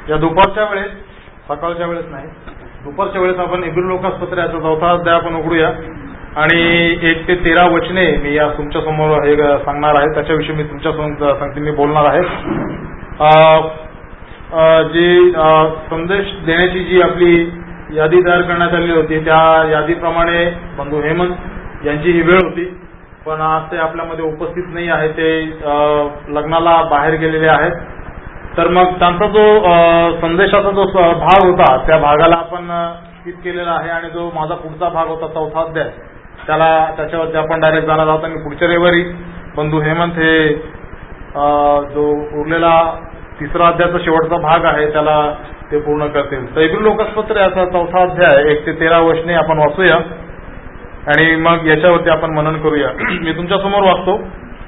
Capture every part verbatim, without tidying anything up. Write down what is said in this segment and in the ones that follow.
या दुपारच्या वेळेस, सकाळच्या वेळेस नाही, दुपारच्या वेळेस आपण इब्री लोकासपत्र याचा चौथा अध्याय आपण उघडूया आणि एक ते तेरा वचने मी या तुमच्या समोर हे सांगणार आहे. त्याच्याविषयी मी तुमच्या सांगते मी बोलणार आहे. जी संदेश देण्याची जी आपली यादी तयार करण्यात आली होती त्या यादीप्रमाणे बंधू हेमंत यांची ही वेळ होती, पण आज ते आपल्यामध्ये उपस्थित नाही आहे. ते लग्नाला बाहेर गेलेले आहेत. तर मग त्यांचा जो संदेशाचा जो भाग होता त्या भागाला आपण स्किप केलेला आहे आणि जो माझा पुढचा भाग होता चौथा अध्याय त्याला त्याच्यावरती आपण डायरेक्ट जाणार आहोत आणि पुढच्या रविवारी बंधू हेमंत हे जो उरलेला तिसरा अध्यायाचा शेवटचा भाग आहे त्याला ते पूर्ण करतील. तर इब्री लोकासपत्र याचा चौथा अध्याय एक ते तेरा वचने आपण वाचूया आणि मग याच्यावरती आपण मनन करूया. मी तुमच्या समोर वाचतो.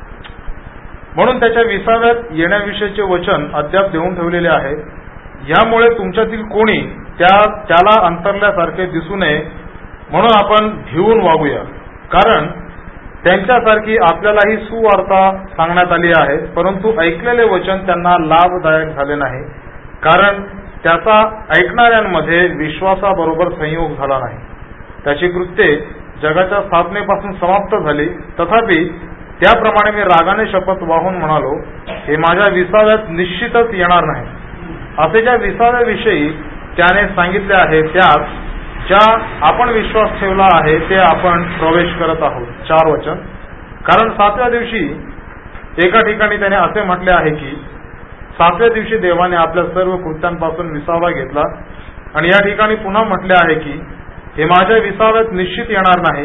म्हणून त्याच्या विसाव्यात येण्याविषयीचे वचन अद्याप देऊन ठेवलेले आहे. यामुळे तुमच्यातील कोणी त्या त्याला अंतरल्यासारखे दिसू नये म्हणून आपण भिवून वागूया. कारण त्यांच्यासारखी आपल्यालाही सुवार्ता सांगण्यात आली आहे, परंतु ऐकलेले वचन त्यांना लाभदायक झाले नाही, कारण त्याचा ऐकणाऱ्यांमध्ये विश्वासाबरोबर संयोग झाला नाही. त्याची कृत्ये जगाच्या स्थापनेपासून समाप्त झाली. तथापि त्याप्रमाणे मी रागाने शपथ वाहून म्हणालो, हे माझ्या विसाव्यात निश्चितच येणार नाही. असे ज्या विसाव्याविषयी त्याने सांगितले आहे त्यात ज्या आपण विश्वास ठेवला आहे ते आपण प्रवेश करत आहोत. चार वचन. कारण सातव्या दिवशी एका ठिकाणी त्याने असे म्हटले आहे की सातव्या दिवशी देवाने आपल्या सर्व कृत्यांपासून विसावा घेतला आणि या ठिकाणी पुन्हा म्हटले आहे की हे माझ्या विसाव्यात निश्चित येणार नाही.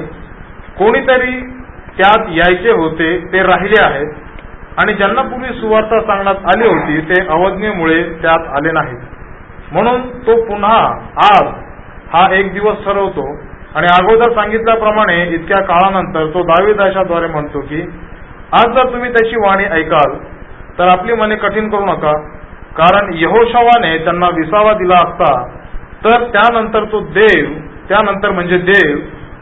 कोणीतरी त्यात यायचे होते ते राहिले आहेत आणि ज्यांना पूर्वी सुवार्ता सांगण्यात आली होती ते अवज्ञेमुळे त्यात आले नाहीत. म्हणून तो पुन्हा आज हा एक दिवस ठरवतो आणि अगोदर सांगितल्याप्रमाणे इतक्या काळानंतर तो दाविदाच्याद्वारे म्हणतो की आज जर तुम्ही त्याची वाणी ऐकाल तर आपली मने कठीण करू नका. कारण यहोशवाने त्यांना विसावा दिला असता तर त्यानंतर तो देव त्यानंतर म्हणजे देव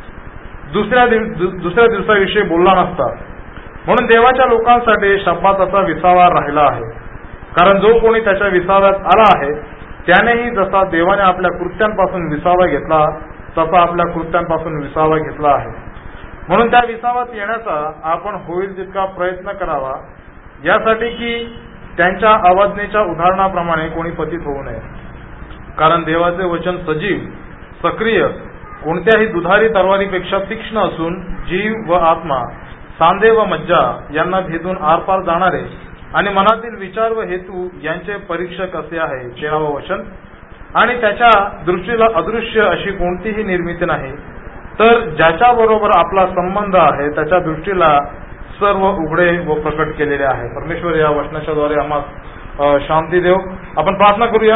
दुसऱ्या दुसऱ्या दिवसाविषयी बोलला नसता. म्हणून देवाच्या लोकांसाठी शब्बाताचा विसावा राहिला आहे. कारण जो कोणी त्याच्या विसाव्यात आला आहे त्यानेही जसा देवाने आपल्या कृत्यांपासून विसावा घेतला तसा आपल्या कृत्यांपासून विसावा घेतला आहे. म्हणून त्या विसाव्यात येण्याचा आपण होईल तितका प्रयत्न करावा, यासाठी की त्यांच्या अवज्ञेच्या उदाहरणाप्रमाणे कोणी पतित होऊ नये. कारण देवाचे वचन सजीव, सक्रिय, कोणत्याही दुधारी तलवारीपेक्षा तीक्ष्ण असून जीव व आत्मा, सांधे व मज्जा यांना भेदून आरपार जाणारे आणि मनातील विचार व हेतू यांचे परीक्षक असे आहे. तेरावं वचन. आणि त्याच्या दृष्टीला अदृश्य अशी कोणतीही निर्मिती नाही, तर ज्याच्याबरोबर आपला संबंध आहे त्याच्या दृष्टीला सर्व उघडे व प्रकट केलेले आहे. परमेश्वर या वचनाच्या द्वारे आम्हाला शांती देव. आपण प्रार्थना करूया.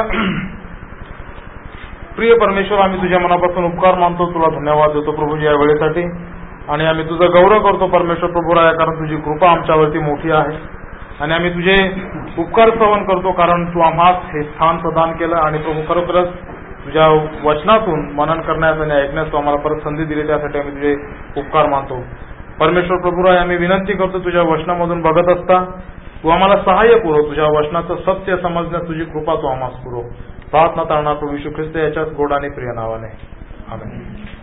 प्रिय परमेश्वर, आम्ही तुझ्या मनापासून उपकार मानतो, तुला धन्यवाद देतो प्रभूजी या वेळेसाठी आणि आम्ही तुझा गौरव करतो परमेश्वर प्रभू राया, कारण तुझी कृपा आमच्यावरती मोठी आहे आणि आम्ही तुझे उपकार श्रवण करतो कारण तू आम्हास हे स्थान प्रदान केलं आणि प्रभू खरोखरच तुझ्या वचनातून मनन करण्यास आणि ऐकण्यास तू आम्हाला परत संधी दिली, त्यासाठी आम्ही तुझे उपकार मानतो. परमेश्वर प्रभू राया, आम्ही विनंती करतो तुझ्या वचनामधून बघत असता तू आम्हाला सहाय्य पुरव, तुझ्या वचनाचं सत्य समजण्यास तुझी कृपा तू आम्हास पुरव. प्रार्थना करणार प्रभू येशू ख्रिस्त याच्याच गोडाने प्रिय नावाने आमेन.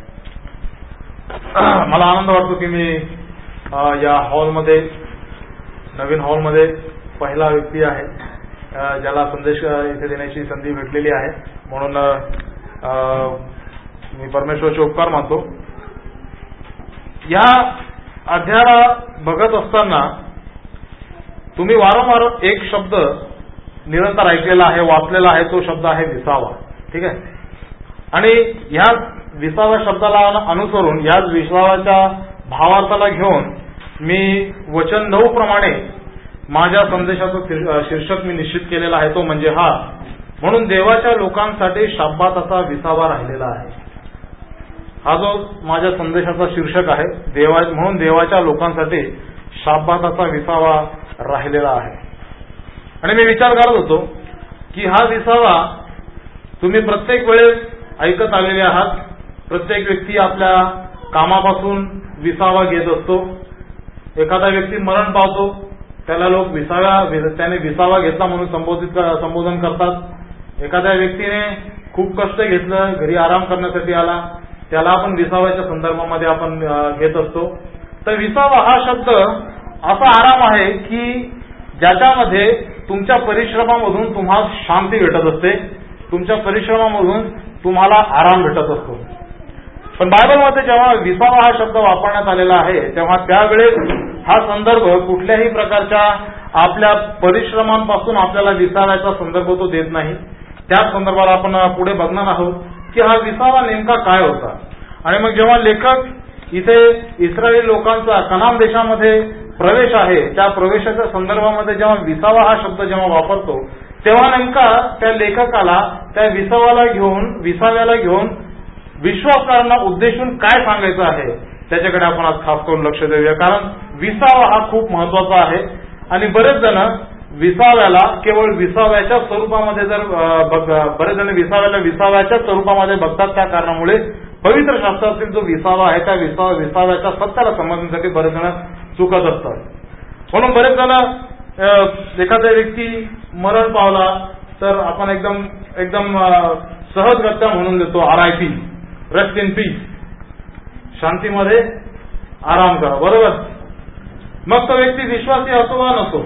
मला आनंद वाटतो की मी या हॉलमध्ये, नवीन हॉलमध्ये पहिला व्यक्ती आहे ज्याला संदेश इथे देण्याची संधी भेटलेली आहे, म्हणून मी परमेश्वराचे उपकार मानतो. या अध्यायाला बघत असताना तुम्ही वारंवार एक शब्द निरंतर ऐकलेला आहे, वाचलेला आहे, तो शब्द आहे विसावा. ठीक आहे. आणि ह्या विसावा शब्दाला अनुसरून याच विसावाच्या भावार्थाला घेऊन मी वचन नऊ प्रमाणे माझ्या संदेशाचं शीर्षक मी निश्चित केलेला आहे, तो म्हणजे हा म्हणून देवाच्या लोकांसाठी शाब्बाताचा विसावा राहिलेला आहे. हा जो माझ्या संदेशाचा शीर्षक आहे, देवा म्हणून देवाच्या लोकांसाठी शाब्बाताचा विसावा राहिलेला आहे. आणि मी विचार करत होतो की हा विसावा तुम्ही प्रत्येक वेळेस ऐकत आलेले आहात. प्रत्येक व्यक्ती आपल्या कामापासून विसावा घेत असतो. एखादा व्यक्ती मरण पावतो, त्याला लोक विसाव्या त्याने विसावा घेतला म्हणून संबोधित संबोधन करतात. एखाद्या व्यक्तीने खूप कष्ट घेतलं, घरी आराम करण्यासाठी आला, त्याला आपण विसाव्याच्या संदर्भामध्ये आपण घेत असतो. तर विसावा हा शब्द असा आराम आहे की ज्याच्यामध्ये तुमच्या परिश्रमामधून तुम्हाला शांती भेटत असते, तुमच्या परिश्रमामधून तुम्हाला आराम भेटत असतो. पण बायबलमध्ये जेव्हा विसावा हा शब्द वापरण्यात आलेला आहे तेव्हा त्यावेळेस हा संदर्भ कुठल्याही प्रकारच्या आपल्या परिश्रमांपासून आपल्याला विसाव्याचा संदर्भ तो देत नाही. त्याच संदर्भाला आपण पुढे बघणार आहोत की हा विसावा नेमका काय होता. आणि मग जेव्हा लेखक इथे इस्राയേल लोकांचा कनान देशामध्ये प्रवेश आहे त्या प्रवेशाच्या संदर्भामध्ये जेव्हा विसावा हा शब्द जेव्हा वापरतो तेव्हा नेमका त्या लेखकाला त्या विसाव्याला घेऊन विसाव्याला घेऊन विश्वासकारांना उद्देशून काय सांगायचं आहे त्याच्याकडे आपण आज खास करून लक्ष देऊया. कारण विसावा हा खूप महत्वाचा आहे आणि बरेच जण विसाव्याला केवळ विसाव्याच्या स्वरूपामध्ये जर बरेच जण विसाव्याला विसाव्याच्या स्वरूपामध्ये बघतात. त्या कारणामुळे पवित्र शास्त्रातील जो विसावा आहे त्या विसावा विसाव्याच्या सत्याला समजण्यासाठी बरेच जण चुकत असतात. म्हणून बरेच जण एखादा व्यक्ती मरण पावला तर आपण एकदम एकदम सहजगत्या म्हणून देतो R I P, rest in peace, शांतीमध्ये आराम करा, बरोबर. मग तो व्यक्ती विश्वासी असो वा नसो,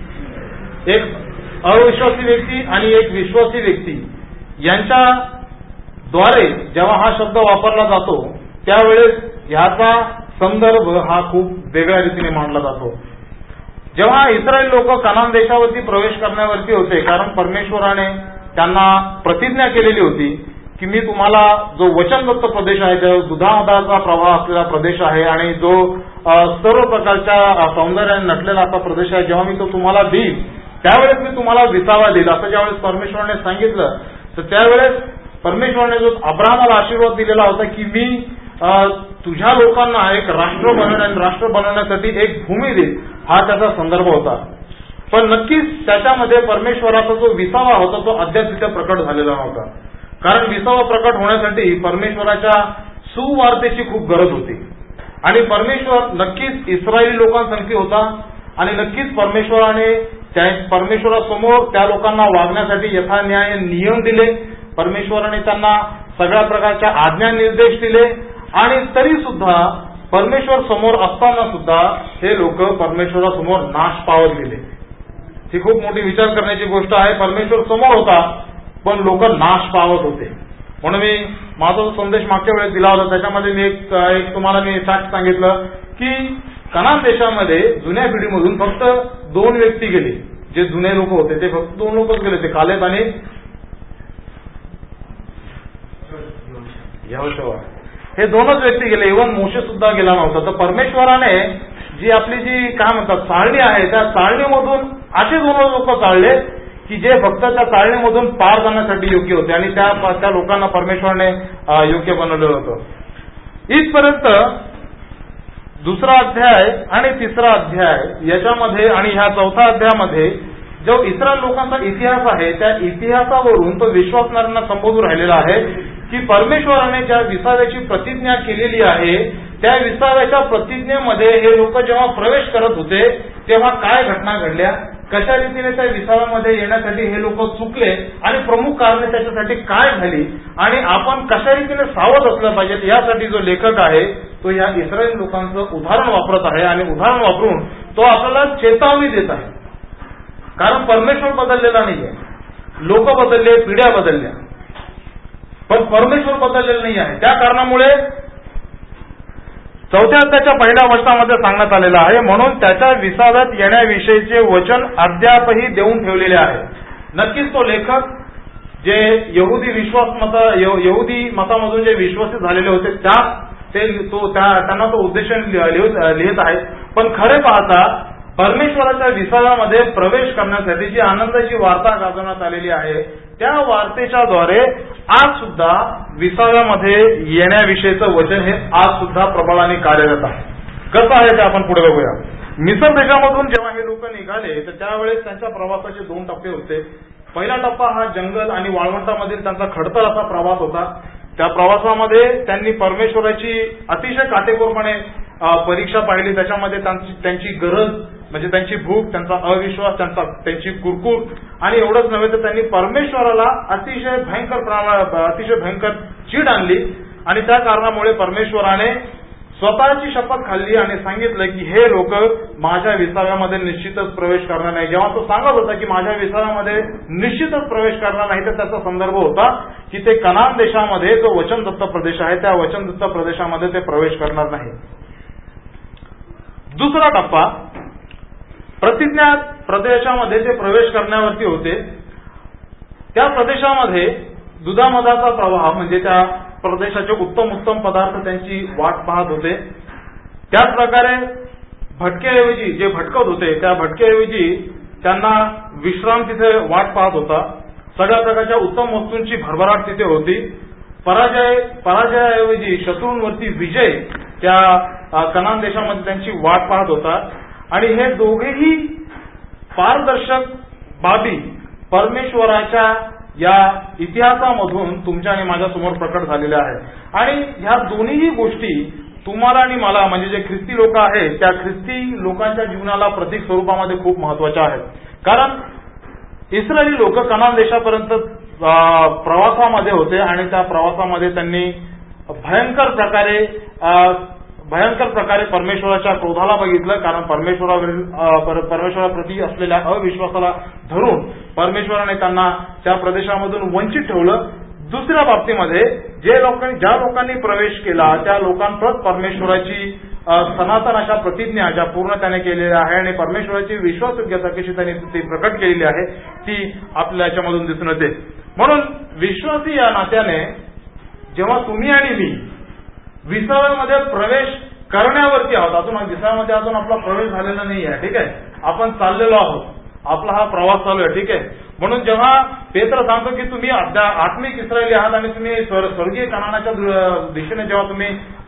एक अविश्वासी व्यक्ती आणि एक विश्वासी व्यक्ती यांच्या द्वारे जेव्हा हा शब्द वापरला जातो त्यावेळेस ह्याचा संदर्भ हा खूप वेगळ्या रीतीने मांडला जातो. जेव्हा इस्रायल लोक कनान देशावरती प्रवेश करण्यावरती होते, कारण परमेश्वराने त्यांना प्रतिज्ञा केलेली होती की मी तुम्हाला जो वचनदत्त प्रदेश आहे, जो दुधामधाचा प्रवाह असलेला प्रदेश आहे आणि जो सर्व प्रकारच्या सौंदर्याने नटलेला असा प्रदेश आहे, जेव्हा मी तो तुम्हाला देईल त्यावेळेस मी तुम्हाला विसावा देईल असं ज्यावेळेस परमेश्वराने सांगितलं तर त्यावेळेस परमेश्वराने जो अब्राहमाला आशीर्वाद दिलेला होता की मी तुझ्या लोकांना एक राष्ट्र बनवण्या राष्ट्र बनवण्यासाठी एक भूमी देईल, हा त्याचा संदर्भ होता. पण नक्कीच त्याच्यामध्ये परमेश्वराचा जो विसावा होता तो अद्याप तिथे प्रकट झालेला नव्हता. कारण विसावा प्रकट होण्यासाठी परमेश्वराच्या सुवार्तेची खूप गरज होती आणि परमेश्वर नक्कीच इस्रायली लोकांसाठी होता आणि नक्कीच परमेश्वराने परमेश्वरासमोर त्या लोकांना वागण्यासाठी यथान्याय नियम दिले. परमेश्वराने त्यांना सगळ्या प्रकारच्या आज्ञा निर्देश दिले आणि तरी सुद्धा परमेश्वर समोर असताना सुद्धा हे लोक परमेश्वरासमोर नाश पावत गेले. ही खूप मोठी विचार करण्याची गोष्ट आहे. परमेश्वर समोर होता पण लोक नाश पावत होते. म्हणून मी माझा जो संदेश मागच्या वेळेस दिला होता त्याच्यामध्ये मी एक, एक तुम्हाला मी फॅक्ट सांगितलं की कनान देशामध्ये जुन्या पिढीमधून फक्त दोन व्यक्ती गेले, जे जुने लोक होते ते फक्त दोन लोकच गेले, ते कालेब आणि यहोशुआ, हे दोनच व्यक्ती गेले. इव्हन मोशे सुद्धा गेला नव्हता. तर परमेश्वराने जी आपली जी काय म्हणतात चाळणी आहे त्या चाळणीमधून असे दोन लोक चालले की जे फक्त त्या चाळणीमधून पार जाण्यासाठी योग्य होते आणि त्या त्या लोकांना परमेश्वराने योग्य बनवलेलं होतं. इथपर्यंत दुसरा अध्याय आणि तिसरा अध्याय याच्यामध्ये आणि ह्या चौथा अध्यायामध्ये जो इस्रायल लोकांचा इतिहास आहे त्या इतिहासावरून तो विश्वासणाऱ्यांना संबोधून राहिलेला आहे की परमेश्वराने ज्या विसाव्याची प्रतिज्ञा केलेली आहे त्या विसाव्याच्या प्रतिज्ञेमध्ये हे लोक जेव्हा प्रवेश करत होते तेव्हा काय घटना घडल्या, कशा रीतीने त्या विसाव्यामध्ये येण्यासाठी हे लोक चुकले आणि प्रमुख कारणे त्याच्यासाठी काय झाली आणि आपण कशा रीतीने सावध असलं पाहिजे यासाठी जो लेखक आहे तो या इस्रायल लोकांचं उदाहरण वापरत आहे आणि उदाहरण वापरून तो आपल्याला चेतावणी देत आहे. कारण परमेश्वर बदललेला नाहीये, लोक बदलले, पिढ्या बदलल्या, पण परमेश्वर बदललेला नाही आहे. त्या कारणामुळे चौथ्या अध्यायाच्या पहिल्या वचनामध्ये सांगण्यात आलेलं आहे म्हणून त्याच्या विसाव्यात येण्याविषयीचे वचन अद्यापही देऊन ठेवलेले आहे. नक्कीच तो लेखक जे यहुदी विश्वास मत यहुदी मतामधून जे विश्वासित झालेले होते त्या ते तो त्यांना तो उद्देश लिहित आहे. पण खरे पाहता परमेश्वराच्या विसाव्यामध्ये प्रवेश करण्यासाठी जी आनंदाची वार्ता गाजवण्यात आलेली आहे त्या वार्तेच्या द्वारे आज सुद्धा विसाव्यामध्ये येण्याविषयीचं वचन हे आज सुद्धा प्रबळाने कार्यरत आहे. कसं आहे ते आपण पुढे बघूया. मिसर देशामधून जेव्हा हे लोक निघाले तर त्यावेळेस त्यांच्या प्रवासाचे दोन टप्पे होते. पहिला टप्पा हा जंगल आणि वाळवंटामधील त्यांचा खडतर असा प्रवास होता. त्या प्रवासामध्ये त्यांनी परमेश्वराची अतिशय काटेकोरपणे परीक्षा पाहिली. त्याच्यामध्ये त्यांची गरज म्हणजे त्यांची भूक, त्यांचा अविश्वास, त्यांचा त्यांची कुरकुर, आणि एवढंच नव्हे तर त्यांनी परमेश्वराला अतिशय भयंकर प्रमाण अतिशय भयंकर चीड आणली. आणि त्या कारणामुळे परमेश्वराने स्वतःची शपथ खाल्ली आणि सांगितलं की हे लोक माझ्या विसाव्यामध्ये निश्चितच प्रवेश करणार नाही. जेव्हा तो सांगत होता की माझ्या विसाव्यामध्ये निश्चितच प्रवेश करणार नाही, तर त्याचा संदर्भ होता की ते कनान देशामध्ये जो वचनदत्त प्रदेश आहे त्या वचनदत्त प्रदेशामध्ये ते प्रवेश करणार नाही. दुसरा टप्पा, प्रतिज्ञा प्रदेशामध्ये ते प्रवेश करण्यावरती होते. त्या प्रदेशामध्ये दुधामधाचा प्रवाह, म्हणजे त्या प्रदेशाचे उत्तम उत्तम पदार्थ त्यांची वाट पाहत होते. त्याच प्रकारे भटक्याऐवजी जे भटकत होते त्या भटक्याऐवजी त्यांना विश्राम तिथे वाट पाहत होता. सगळ्या प्रकारच्या उत्तम वस्तूंची भरभराट तिथे होती. पराजय पराजयाऐवजी शत्रूंवरती विजय त्या कनान देशामध्ये त्यांची वाट पाहत होता. आणि हे दोघेही पारदर्शक बाबी परमेश्वराच्या या इतिहासामधून तुमच्या आणि माझ्या समोर प्रकट झालेल्या आहेत. आणि ह्या दोन्हीही गोष्टी तुम्हाला आणि मला, म्हणजे जे ख्रिस्ती लोक आहेत त्या ख्रिस्ती लोकांच्या जीवनाला प्रतीक स्वरूपामध्ये खूप महत्वाच्या आहेत. कारण इस्रायली लोक कनान देशापर्यंत प्रवासामध्ये होते आणि त्या प्रवासामध्ये त्यांनी भयंकर प्रकारे भयंकर प्रकारे परमेश्वराच्या क्रोधाला बघितलं. कारण परमेश्वरावरील परमेश्वराप्रती असलेल्या अविश्वासाला धरून परमेश्वराने त्यांना त्या प्रदेशामधून वंचित ठेवलं. दुसऱ्या बाबतीमध्ये जे लोकांनी ज्या लोकांनी प्रवेश केला त्या लोकांप्रत परमेश्वराची सनातन अशा प्रतिज्ञा ज्या पूर्ण त्याने केलेल्या आहे आणि परमेश्वराची विश्वासयोग्यता कशी त्याने ती प्रकट केलेली आहे ती आपल्या याच्यामधून दिसून येते. म्हणून विश्वासी या नात्याने जेव्हा तुम्ही आणि मी विसाव्यामध्ये प्रवेश करण्यावरती आहोत, अजून विसाव्यामध्ये अजून आपला प्रवेश झालेला नाही आहे, ठीक आहे, आपण चाललेलो आहोत, आपला हा प्रवास चालू आहे, ठीक आहे. म्हणून जेव्हा पेत्र सांगतो की तुम्ही आत्मिक इस्रायली आहात आणि तुम्ही स्वर्गीय कनानाच्या दिशेने जेव्हा तुम्ही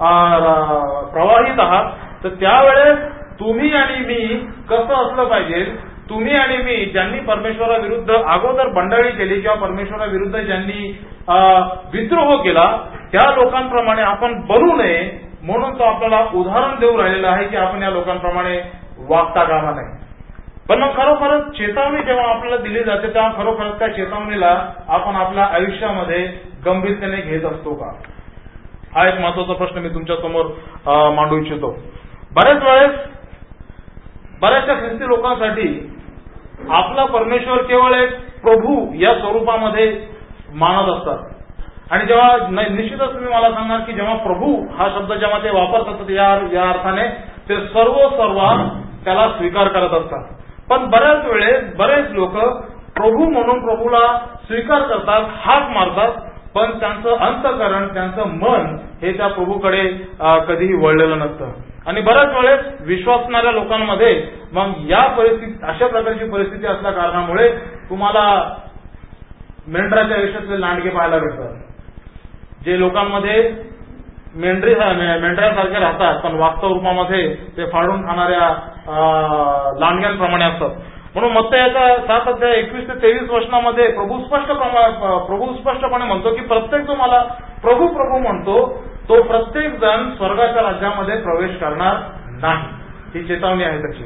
प्रवाहित आहात, तर त्यावेळेस तुम्ही आणि मी कसं असलं पाहिजे, तुम्ही आणि मी ज्यांनी परमेश्वराविरुद्ध अगोदर बंडाळी केली किंवा परमेश्वराविरुद्ध ज्यांनी विद्रोह केला त्या लोकांप्रमाणे आपण बनू नये म्हणून तो आपल्याला उदाहरण देऊ राहिलेला आहे की आपण या लोकांप्रमाणे वागता कामा नये. पण मग खरोखरच चेतावणी जेव्हा आपल्याला दिली जाते तेव्हा खरोखरच त्या चेतावणीला आपण आपल्या आयुष्यामध्ये गंभीरतेने घेत असतो का, हा एक महत्वाचा प्रश्न मी तुमच्या समोर मांडू इच्छितो. बऱ्याच वेळेस बऱ्याचशा ख्रिस्ती लोकांसाठी आपला परमेश्वर केवळ एक प्रभू या स्वरूपामध्ये मानत असतात. आणि जेव्हा निश्चितच तुम्ही मला सांगणार की जेव्हा प्रभू हा शब्द जेव्हा ते वापरतात या या अर्थाने ते सर्व सर्व त्याला स्वीकार करत असतात. पण बऱ्याच वेळेस बरेच लोक प्रभू म्हणून प्रभूला स्वीकार करतात, हाक मारतात, पण त्यांचं अंतःकरण त्यांचं मन हे त्या प्रभूकडे कधीही वळलेलं नसतं. आणि बऱ्याच वेळेस विश्वासणाऱ्या लोकांमध्ये मग या परिस्थिती अशा प्रकारची परिस्थिती असल्या कारणामुळे तुम्हाला मेंढराच्या आयुष्यातले लांडगे पाहायला भेटतात. जे लोकांमध्ये मेंढरी मेंढऱ्यासारखे राहतात पण वास्तव रूपामध्ये ते फाडून खाणाऱ्या लांडग्यांप्रमाणे असतात. म्हणून मत्तयाच्या सात अध्याय एकवीस ते तेवीस वचनामध्ये प्रभू स्पष्ट प्रभू स्पष्टपणे म्हणतो की प्रत्येक जो मला प्रभू प्रभू म्हणतो तो प्रत्येक जण स्वर्गाच्या राज्यामध्ये प्रवेश करणार नाही. ही चेतावणी आहे त्याची.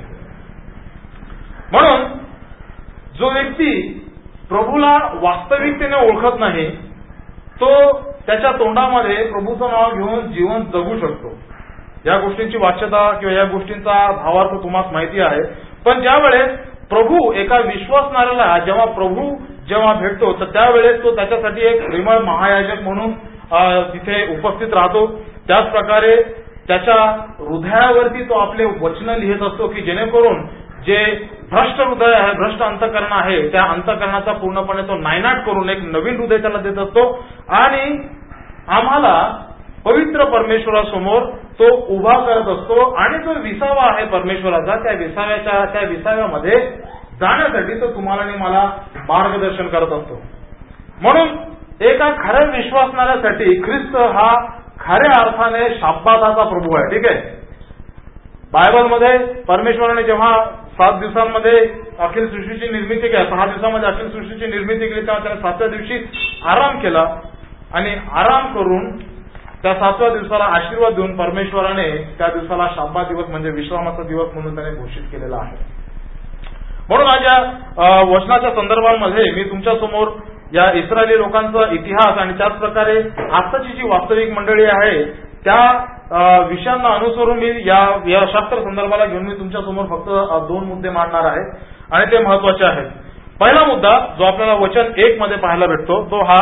म्हणून जो व्यक्ती प्रभूला वास्तविकतेने ओळखत नाही तो त्याच्या तोंडामध्ये प्रभूचं नाव घेऊन जीवन जगू शकतो. या गोष्टींची वाच्यता किंवा या गोष्टींचा भावार्थ तुम्हाला माहिती आहे. पण ज्या वेळेस प्रभू एका विश्वासणाऱ्याला जेव्हा प्रभू जेव्हा भेटतो तर त्यावेळेस तो त्याच्यासाठी एक प्रेमळ महायाजक म्हणून तिथे उपस्थित राहतो. त्याच प्रकारे त्याच्या हृदयावरती तो आपले वचन लिहित असतो की जेणेकरून जे भ्रष्ट हृदय आहे, भ्रष्ट अंतःकरण आहे, त्या अंतःकरणाचा पूर्णपणे तो नायनाट करून एक नवीन हृदय त्याला देत असतो आणि आम्हाला पवित्र परमेश्वरासमोर तो उभा करत असतो. आणि जो विसावा आहे परमेश्वराचा त्या विसाव्याच्या त्या विसाव्यामध्ये जाण्यासाठी तो तुम्हाला आणि मला मार्गदर्शन करत असतो. म्हणून एका खऱ्या विश्वासणाऱ्यासाठी ख्रिस्त हा खऱ्या अर्थाने शाब्बाताचा प्रभू आहे. ठीक आहे. बायबलमध्ये परमेश्वराने जेव्हा सात दिवसांमध्ये अखिल सृष्टीची निर्मिती केली, सहा दिवसांमध्ये अखिल सृष्टीची निर्मिती केली तेव्हा त्याने सातव्या दिवशी आराम केला आणि आराम करून त्या सातव्या दिवसाला आशीर्वाद देऊन परमेश्वराने त्या दिवसाला शाब्बा दिवस म्हणजे विश्रामाचा दिवस म्हणून त्याने घोषित केलेला आहे. म्हणून आज या वचनाच्या संदर्भामध्ये मी तुमच्या समोर या इस्रायली लोकांचा इतिहास आणि त्याच प्रकारे आताची जी वास्तविक मंडळी आहे त्या विषयांना अनुसरून मी या या शास्त्र संदर्भाला घेऊन मी तुमच्या समोर फक्त दोन मुद्दे मांडणार आहे आणि ते महत्वाचे आहेत. पहिला मुद्दा जो आपल्याला वचन एक मध्ये पाहायला भेटतो तो हा,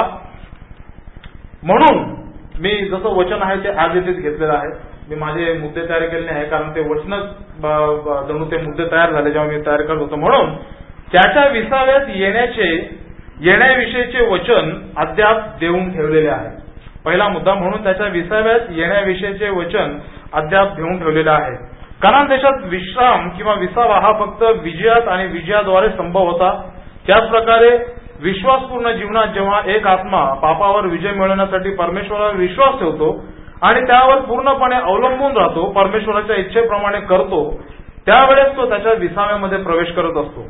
म्हणून मी जसं वचन आहे ते आज येथेच घेतलेलं आहे. मी माझे मुद्दे तयार केले नाही कारण ते वचनच जणू ते मुद्दे तयार झाले जेव्हा मी तयार करत होतो. म्हणून त्याच्या विसाव्यात येण्याचे येण्याविषयीचे वचन अद्याप देऊन ठेवलेले आहे. पहिला मुद्दा, म्हणून त्याच्या विसाव्यात येण्याविषयीचे वचन अद्याप देऊन ठेवलेले आहे. कनान देशात विश्राम किंवा विसावा हा फक्त विजयात आणि विजयाद्वारे संभव होता. त्याच प्रकारे विश्वासपूर्ण जीवनात जेव्हा एक आत्मा पापावर विजय मिळवण्यासाठी परमेश्वरावर विश्वास ठेवतो आणि त्यावर पूर्णपणे अवलंबून राहतो, परमेश्वराच्या इच्छेप्रमाणे करतो, त्यावेळेस तो त्याच्या विसाव्यामध्ये प्रवेश करत असतो.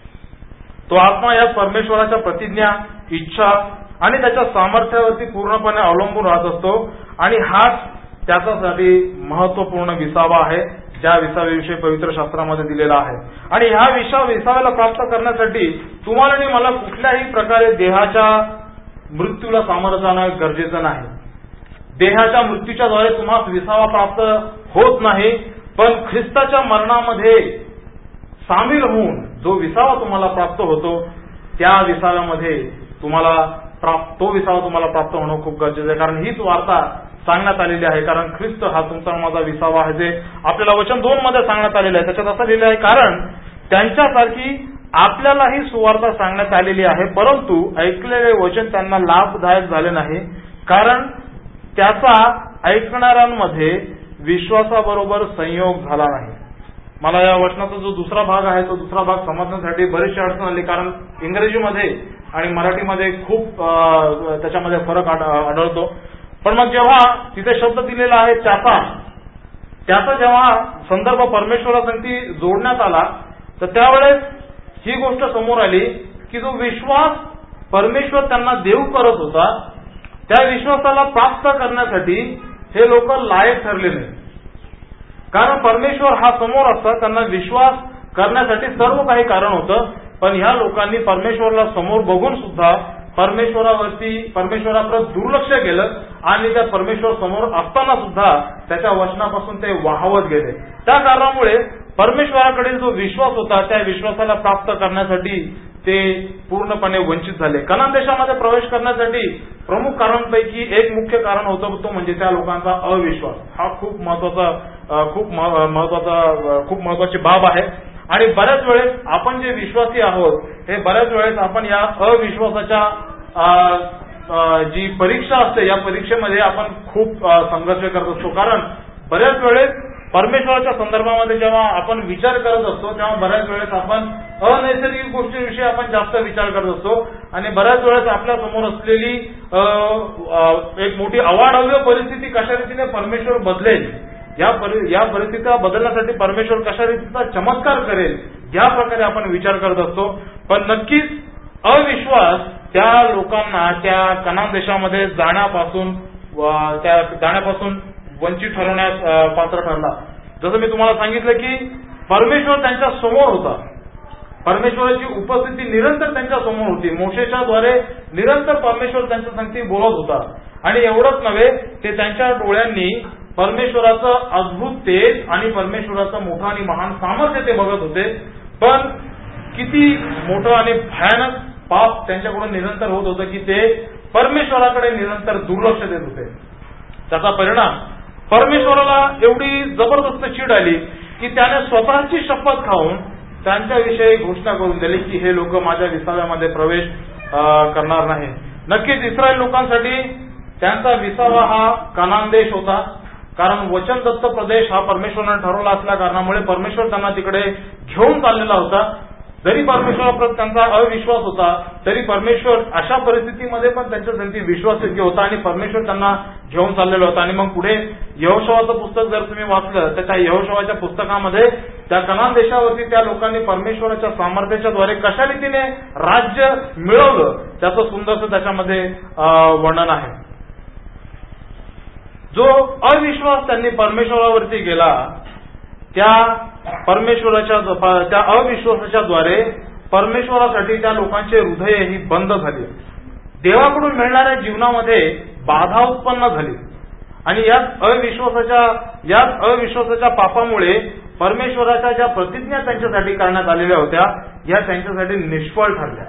तो आत्मा या परमेश्वराच्या प्रतिज्ञा, इच्छा आणि त्याच्या सामर्थ्यावरती पूर्णपणे अवलंबून राहत असतो आणि हाच त्याच्यासाठी महत्वपूर्ण विसावा आहे ज्या विसाव्याविषयी पवित्र शास्त्रामध्ये दिलेला आहे. आणि ह्या विसा विसाव्याला प्राप्त करण्यासाठी तुम्हाला आणि मला कुठल्याही प्रकारे देहाच्या मृत्यूला सामोरं जाणं गरजेचं नाही. देहाच्या मृत्यूच्या द्वारे तुम्हाला विसावा प्राप्त होत नाही, पण ख्रिस्ताच्या मरणामध्ये सामील होऊन जो विसावा तुम्हाला प्राप्त होतो त्या विसाव्यामध्ये तुम्हाला प्राप्त तो विसावा तुम्हाला प्राप्त होणं खूप गरजेचं आहे. कारण हीच वार्ता सांगण्यात आलेली आहे. कारण ख्रिस्त हा तुमचा माझा विसावा आहे जे आपल्याला वचन दोन मध्ये सांगण्यात आलेलं आहे. त्याच्यात असं लिहिलं आहे, कारण त्यांच्यासारखी आपल्यालाही सुवार्ता सांगण्यात आलेली आहे, परंतु ऐकलेले वचन त्यांना लाभदायक झाले नाही, कारण त्याचा ऐकणाऱ्यांमध्ये विश्वासाबरोबर संयोग झाला नाही. मला या वचनाचा जो दुसरा भाग आहे तो दुसरा भाग समजण्यासाठी बरीचशी अडचण आली, कारण इंग्रजीमध्ये आणि मराठीमध्ये खूप त्याच्यामध्ये फरक आढळतो. पण मग जेव्हा तिथे शब्द दिलेला आहे त्याचा त्याचा जेव्हा संदर्भ परमेश्वरासाठी जोडण्यात आला तर त्यावेळेस ही गोष्ट समोर आली की जो विश्वास परमेश्वर त्यांना देऊ करत होता त्या विश्वासाला प्राप्त करण्यासाठी हे लोक लायक ठरले नाही. कारण परमेश्वर हा समोर असता त्यांना विश्वास करण्यासाठी सर्व काही कारण होतं, पण ह्या लोकांनी परमेश्वराला समोर बघून सुद्धा परमेश्वरावरती परमेश्वराकडे दुर्लक्ष केलं आणि त्या परमेश्वर समोर असताना सुद्धा त्याच्या वचनापासून ते वाहवत गेले. त्या कारणामुळे परमेश्वराकडील जो विश्वास होता त्या विश्वासाला प्राप्त करण्यासाठी ते पूर्णपणे वंचित झाले. कनान देशामध्ये प्रवेश करण्यासाठी प्रमुख कारणपैकी एक मुख्य कारण होतं तो म्हणजे त्या लोकांचा अविश्वास. हा खूप महत्वाचा खूप महत्वाचा खूप महत्वाची बाब आहे. आणि बऱ्याच वेळेस आपण जे विश्वासी आहोत हे बऱ्याच वेळेस आपण या अविश्वासाच्या जी परीक्षा असते या परीक्षेमध्ये आपण खूप संघर्ष करत असतो. कारण बऱ्याच वेळेस परमेश्वराच्या संदर्भामध्ये जेव्हा आपण विचार करत असतो तेव्हा बऱ्याच वेळेस आपण अनैसर्गिक गोष्टींविषयी आपण जास्त विचार करत असतो आणि बऱ्याच वेळेस आपल्या समोर असलेली एक मोठी अवाढव्य परिस्थिती कशा रीतीने परमेश्वर बदलेल या या परिस्थितीला बदलण्यासाठी परमेश्वर कशा रीतीचा चमत्कार करेल या प्रकारे आपण विचार करत असतो. पण नक्कीच अविश्वास त्या लोकांना त्या कनान देशामध्ये जाण्यापासून त्या जाण्यापासून वंचित ठरवण्यास पात्र ठरला. जसं मी तुम्हाला सांगितलं की परमेश्वर त्यांच्या समोर होता, परमेश्वराची उपस्थिती निरंतर त्यांच्या समोर होती. मोशेच्या द्वारे निरंतर परमेश्वर त्यांच्या संगती बोलत होता आणि एवढंच नव्हे ते त्यांच्या डोळ्यांनी परमेश्वराचं अद्भुत तेज आणि परमेश्वराचं मोठं आणि महान सामर्थ्य ते बघत होते. पण किती मोठं आणि भयानक पाप त्यांच्याकडून निरंतर होत होतं की ते परमेश्वराकडे निरंतर दुर्लक्ष देत होते. त्याचा परिणाम परमेश्वराला एवढी जबरदस्त चीड आली की त्याने स्वतःची शपथ खाऊन त्यांच्याविषयी घोषणा करून दिली की हे लोक माझ्या विसाव्यामध्ये प्रवेश करणार नाही. नक्कीच इस्रायल लोकांसाठी त्यांचा विसावा हा कनान देश होता, कारण वचनदत्त प्रदेश हा परमेश्वराने ठरवला असल्या कारणामुळे परमेश्वर त्यांना तिकडे घेऊन चाललेला होता. जरी परमेश्वराप्रती त्यांचा अविश्वास होता तरी परमेश्वर अशा परिस्थितीमध्ये पण त्यांच्यासाठी विश्वासयोग्य होता आणि परमेश्वर त्यांना घेऊन चाललेला होता. आणि मग पुढे यहोशुआचं पुस्तक जर तुम्ही वाचलं तर त्या यहोशुआच्या पुस्तकामध्ये त्या कनान देशावरती त्या लोकांनी परमेश्वराच्या सामर्थ्याच्या द्वारे कशा रीतीने राज्य मिळवलं त्याचं सुंदरसं त्याच्यामध्ये वर्णन आहे. जो अविश्वास त्यांनी परमेश्वरावरती केला, त्या परमेश्वराच्या त्या अविश्वासाच्या द्वारे परमेश्वरासाठी त्या लोकांचे हृदय ही बंद झाली. देवाकडून मिळणाऱ्या जीवनामध्ये बाधा उत्पन्न झाली आणि याच अविश्वासाच्या याच अविश्वासाच्या पापामुळे परमेश्वराच्या ज्या प्रतिज्ञा त्यांच्यासाठी करण्यात आलेल्या होत्या या त्यांच्यासाठी निष्फळ ठरल्या.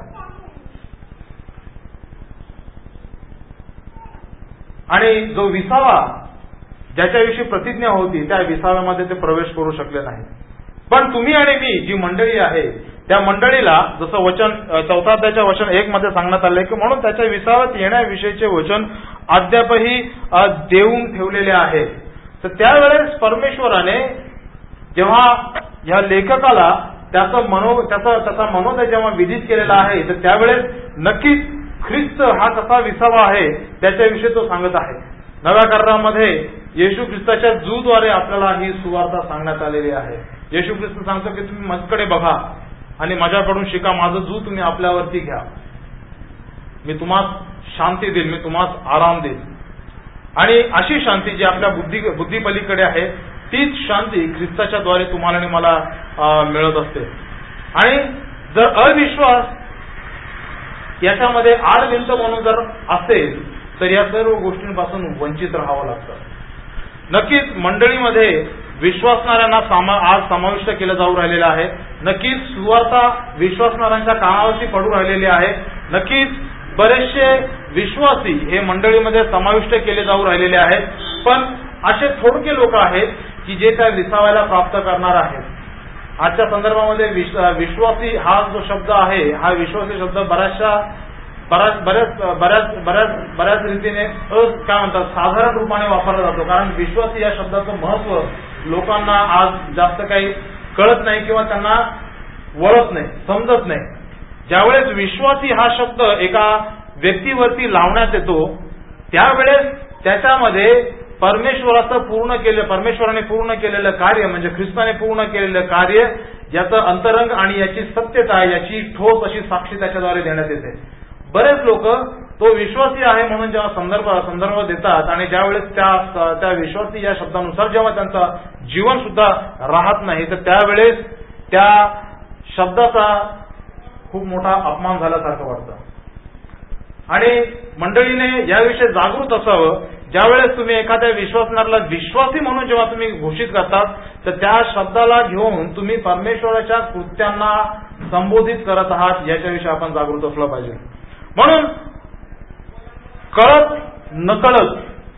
आणि जो विसावा ज्याच्याविषयी प्रतिज्ञा होती त्या विसाव्यामध्ये ते प्रवेश करू शकले नाही. पण तुम्ही आणि मी जी मंडळी आहे त्या मंडळीला जसं वचन चौथा अध्यायाच्या वचन एक मध्ये सांगण्यात आलंय की म्हणून त्याच्या विसाव्यात येण्याविषयीचे वचन अद्यापही देऊन ठेवलेले आहे. तर त्यावेळेस परमेश्वराने जेव्हा या लेखकाला त्याचं मनो त्याचा त्याचा मनोदय जेव्हा विदित केलेला आहे तर त्यावेळेस नक्कीच ख्रिस्त हा कसा विसावा आहे त्याच्याविषयी तो सांगत आहे. नव्या करारामध्ये येशू ख्रिस्ताच्या जूद्वारे आपल्याला ही सुवार्ता सांगण्यात आलेली आहे. येशू ख्रिस्त सांगतो की तुम्ही माझ्याकडे बघा आणि माझ्याकडून शिका, माझं जू तुम्ही आपल्यावरती घ्या, मी तुम्हाला शांती देईल, मी तुम्हाला आराम देईल. आणि अशी शांती जी आपल्या बुद्धी बुद्धीपलीकडे आहे तीच शांती ख्रिस्ताच्या द्वारे तुम्हाला आणि मला मिळत असते. आणि जर अविश्वास याच्यामध्ये आडविंत म्हणून जर असेल तर या सर्व गोष्टींपासून वंचित राहावं लागतं. नक्कीच मंडळीमध्ये विश्वासणाऱ्यांना सामा आज समाविष्ट केलं जाऊ राहिलेलं आहे. नक्कीच सुवार्ता विश्वासणाऱ्यांच्या कानावरती पडू राहिलेली आहे. नक्कीच बरेचसे विश्वासी हे मंडळीमध्ये समाविष्ट केले जाऊ राहिलेले आहेत. पण असे थोडके लोक आहेत की जे त्या विसाव्याला प्राप्त करणार आहेत. आजच्या संदर्भामध्ये विश्वासी हा जो शब्द आहे हा विश्वासी शब्द बऱ्याचशा बऱ्याच बऱ्याच बऱ्याच बऱ्याच बऱ्याच रीतीने काय म्हणतात साधारण रूपाने वापरला जातो. कारण विश्वासी या शब्दाचं महत्व लोकांना आज जास्त काही कळत नाही किंवा त्यांना वळत नाही, समजत नाही. ज्यावेळेस विश्वासी हा शब्द एका व्यक्तीवरती लावण्यात येतो त्यावेळेस त्याच्यामध्ये परमेश्वराचं पूर्ण केलं परमेश्वराने पूर्ण केलेलं कार्य म्हणजे ख्रिस्ताने पूर्ण केलेलं कार्य याचं अंतरंग आणि याची सत्यता याची ठोस अशी साक्षी त्याच्याद्वारे देण्यात येते. बरेच लोक तो विश्वासी आहे म्हणून जेव्हा संदर्भ संदर्भ देतात आणि ज्यावेळेस त्या त्या विश्वासी या शब्दानुसार जेव्हा त्यांचं जीवन सुद्धा राहत नाही तर त्यावेळेस त्या शब्दाचा खूप मोठा अपमान झाल्यासारखं वाटतं. आणि मंडळीने याविषयी जागृत असावं. ज्यावेळेस तुम्ही एखाद्या विश्वासणाऱ्याला विश्वासी म्हणून जेव्हा तुम्ही घोषित करतात तर त्या शब्दाला घेऊन तुम्ही परमेश्वराच्या कृत्यांना संबोधित करत आहात याच्याविषयी आपण जागृत असलं पाहिजे. म्हणून कळत नकळत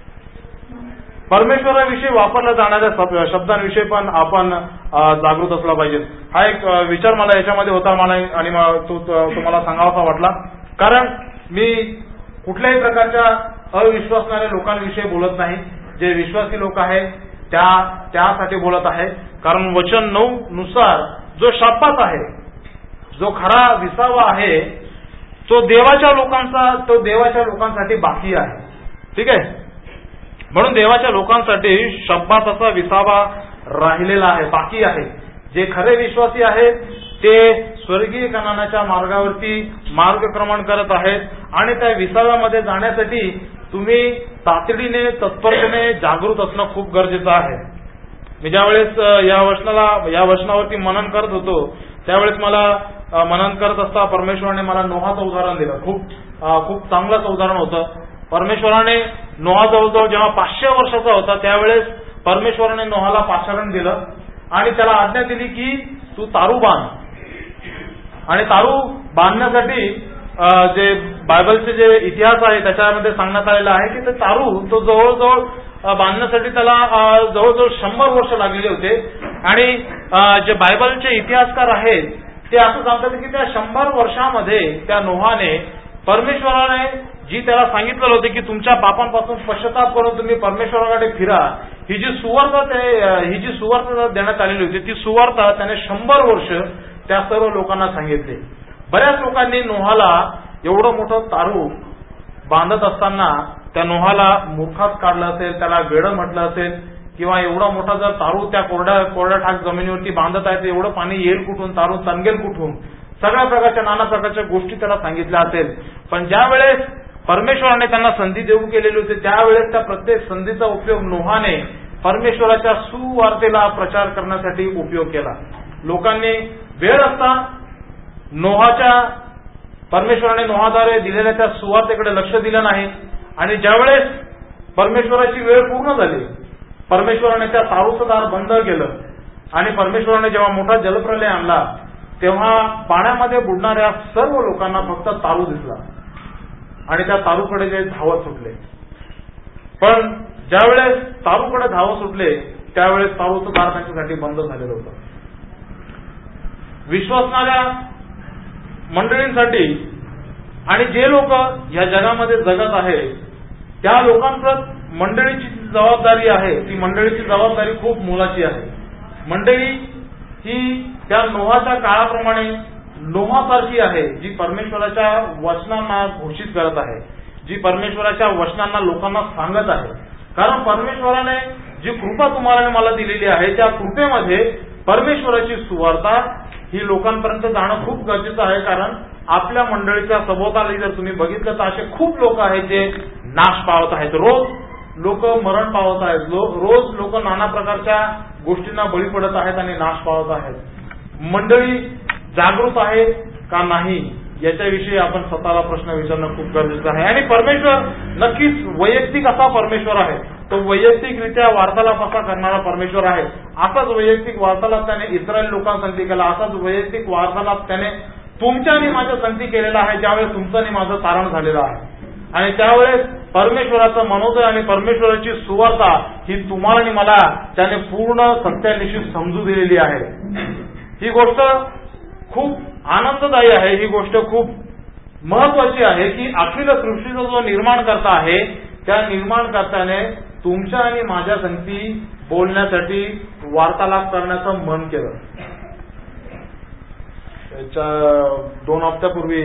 परमेश्वराविषयी वापरल्या जाणाऱ्या शब्दांविषयी पण आपण जागृत असला पाहिजे. हा एक विचार मला याच्यामध्ये होता मला आणि तो तुम्हाला सांगावासा वाटला. कारण मी कुठल्याही प्रकारच्या अविश्वासणाऱ्या लोकांविषयी बोलत नाही. जे विश्वासी लोक आहेत त्या त्यासाठी बोलत आहे. कारण वचन नऊ नुसार जो शापात आहे जो खरा विसावा आहे तो देवाच्या लोकांचा तो देवाच्या लोकांसाठी बाकी आहे. ठीक आहे. म्हणून देवाच्या लोकांसाठी शब्दाचा विसावा राहिलेला आहे, बाकी आहे. जे खरे विश्वासी आहेत ते स्वर्गीय कनानाच्या मार्गावरती मार्गक्रमण करत आहेत आणि त्या विसाव्यामध्ये जाण्यासाठी तुम्ही तातडीने तत्परतेने जागृत असणं खूप गरजेचं आहे. मी ज्यावेळेस या वचनाला या वचनावरती मनन करत होतो त्यावेळेस मला मनन करत असता परमेश्वराने मला नोहाचं उदाहरण दिलं. खूप खूप चांगलंच उदाहरण होतं. परमेश्वराने नोहा जवळजवळ जेव्हा पाचशे वर्षाचा होता त्यावेळेस परमेश्वराने नोहाला पाचारण दिलं आणि त्याला आज्ञा दिली की तू तारू बांध. आणि तारू बांधण्यासाठी जे बायबलचे जे इतिहास आहे त्याच्यामध्ये सांगण्यात आलेलं आहे की ते तारू तो जवळजवळ बांधण्यासाठी त्याला जवळजवळ शंभर वर्ष लागलेले होते. आणि जे बायबलचे इतिहासकार आहेत ते असं सांगतात की त्या शंभर वर्षामध्ये त्या नोहाने परमेश्वराने जी त्याला सांगितलेलं होतं की तुमच्या पापांपासून पश्चाताप करून तुम्ही परमेश्वराकडे फिरा ही जी सुवार्ता ही जी सुवार्ता देण्यात आलेली होती ती सुवार्ता त्याने शंभर वर्ष त्या सर्व लोकांना सांगितले. बऱ्याच लोकांनी नोहाला एवढं मोठं तारू बांधत असताना त्या नोहाला मूर्खात काढलं असेल, त्याला वेडं म्हटलं असेल किंवा एवढा मोठा जर तारू त्या कोरड्या कोरड्या ठाक जमिनीवरती बांधत आहे तर एवढं पाणी येईल कुठून, तारू तनगेल कुठून, सगळ्या प्रकारच्या नाना प्रकारच्या गोष्टी त्याला सांगितल्या असेल. पण ज्या वेळेस परमेश्वराने त्यांना संधी देऊ केलेली होती, त्यावेळेस त्या प्रत्येक संधीचा उपयोग नोहाने परमेश्वराच्या सुवार्तेला प्रचार करण्यासाठी उपयोग केला. लोकांनी वेळ असता नोहाच्या परमेश्वराने नोहाद्वारे दिलेल्या त्या सुवार्तेकडे लक्ष दिलं नाही आणि ज्यावेळेस परमेश्वराची वेळ पूर्ण झाली, परमेश्वराने त्या तारूचं दार बंद केलं आणि परमेश्वराने जेव्हा मोठा जलप्रलय आणला तेव्हा पाण्यामध्ये बुडणाऱ्या सर्व लोकांना फक्त तारू दिसला आणि त्या तारूकडे जे धावत सुटले. पण ज्यावेळेस तारूकडे धावत सुटले त्यावेळेस तारूचं दार त्यांच्यासाठी बंद झालेलं होतं. विश्वासणाऱ्या मंडळींसाठी आणि जे लोक या जगामध्ये जगत आहेत त्या लोकांप्रत मंडळीची जबाबदारी आहे, ती मंडळीची जबाबदारी खूप मोलाची आहे. मंडळी ही त्या नोहाच्या काळाप्रमाणे नोहासारखी आहे, जी परमेश्वराच्या वचनांना घोषित करत आहे, जी परमेश्वराच्या वचनांना लोकांना सांगत आहे. कारण परमेश्वराने जी कृपा तुम्हाला मला दिलेली आहे त्या कृपेमध्ये परमेश्वराची सुवार्ता ही लोकांपर्यंत जाणं खूप गरजेचं आहे. कारण आपल्या मंडळीच्या सभोवताली जर तुम्ही बघितलं तर असे खूप लोक आहेत जे नाश पावत आहेत. रोज लोक मरण पावत आहेत, रोज लोक नाना प्रकारच्या गोष्टींना बळी पडत आहेत आणि नाश पावत आहेत. मंडळी जागृत आहेत का नाही याच्याविषयी आपण स्वतःला प्रश्न विचारणं खूप गरजेचं आहे. आणि परमेश्वर नक्कीच वैयक्तिक असा परमेश्वर आहे, तो वैयक्तिकरित्या वार्तालाप असा करणारा परमेश्वर आहे. असाच वैयक्तिक वार्तालाप त्याने इस्रायल लोकांसंगती केला, असाच वैयक्तिक वार्तालाप त्याने तुमच्या आणि माझ्या संगती केलेला आहे ज्यावेळेस तुमचं आणि माझं तारण झालेलं आहे. आणि त्यावेळेस परमेश्वराचं मनोदय आणि परमेश्वराची सुवार्ता ही तुम्हाला आणि मला त्याने पूर्ण सत्यानिशी समजू दिलेली आहे. ही गोष्ट खूप आनंददायी आहे, ही गोष्ट खूप महत्वाची आहे की अखिल सृष्टीचा जो निर्माणकर्ता आहे त्या निर्माणकर्त्याने तुमच्या आणि माझ्या संगती बोलण्यासाठी वार्तालाप करण्याचं मन केलं. त्याच्या दोन हप्त्यापूर्वी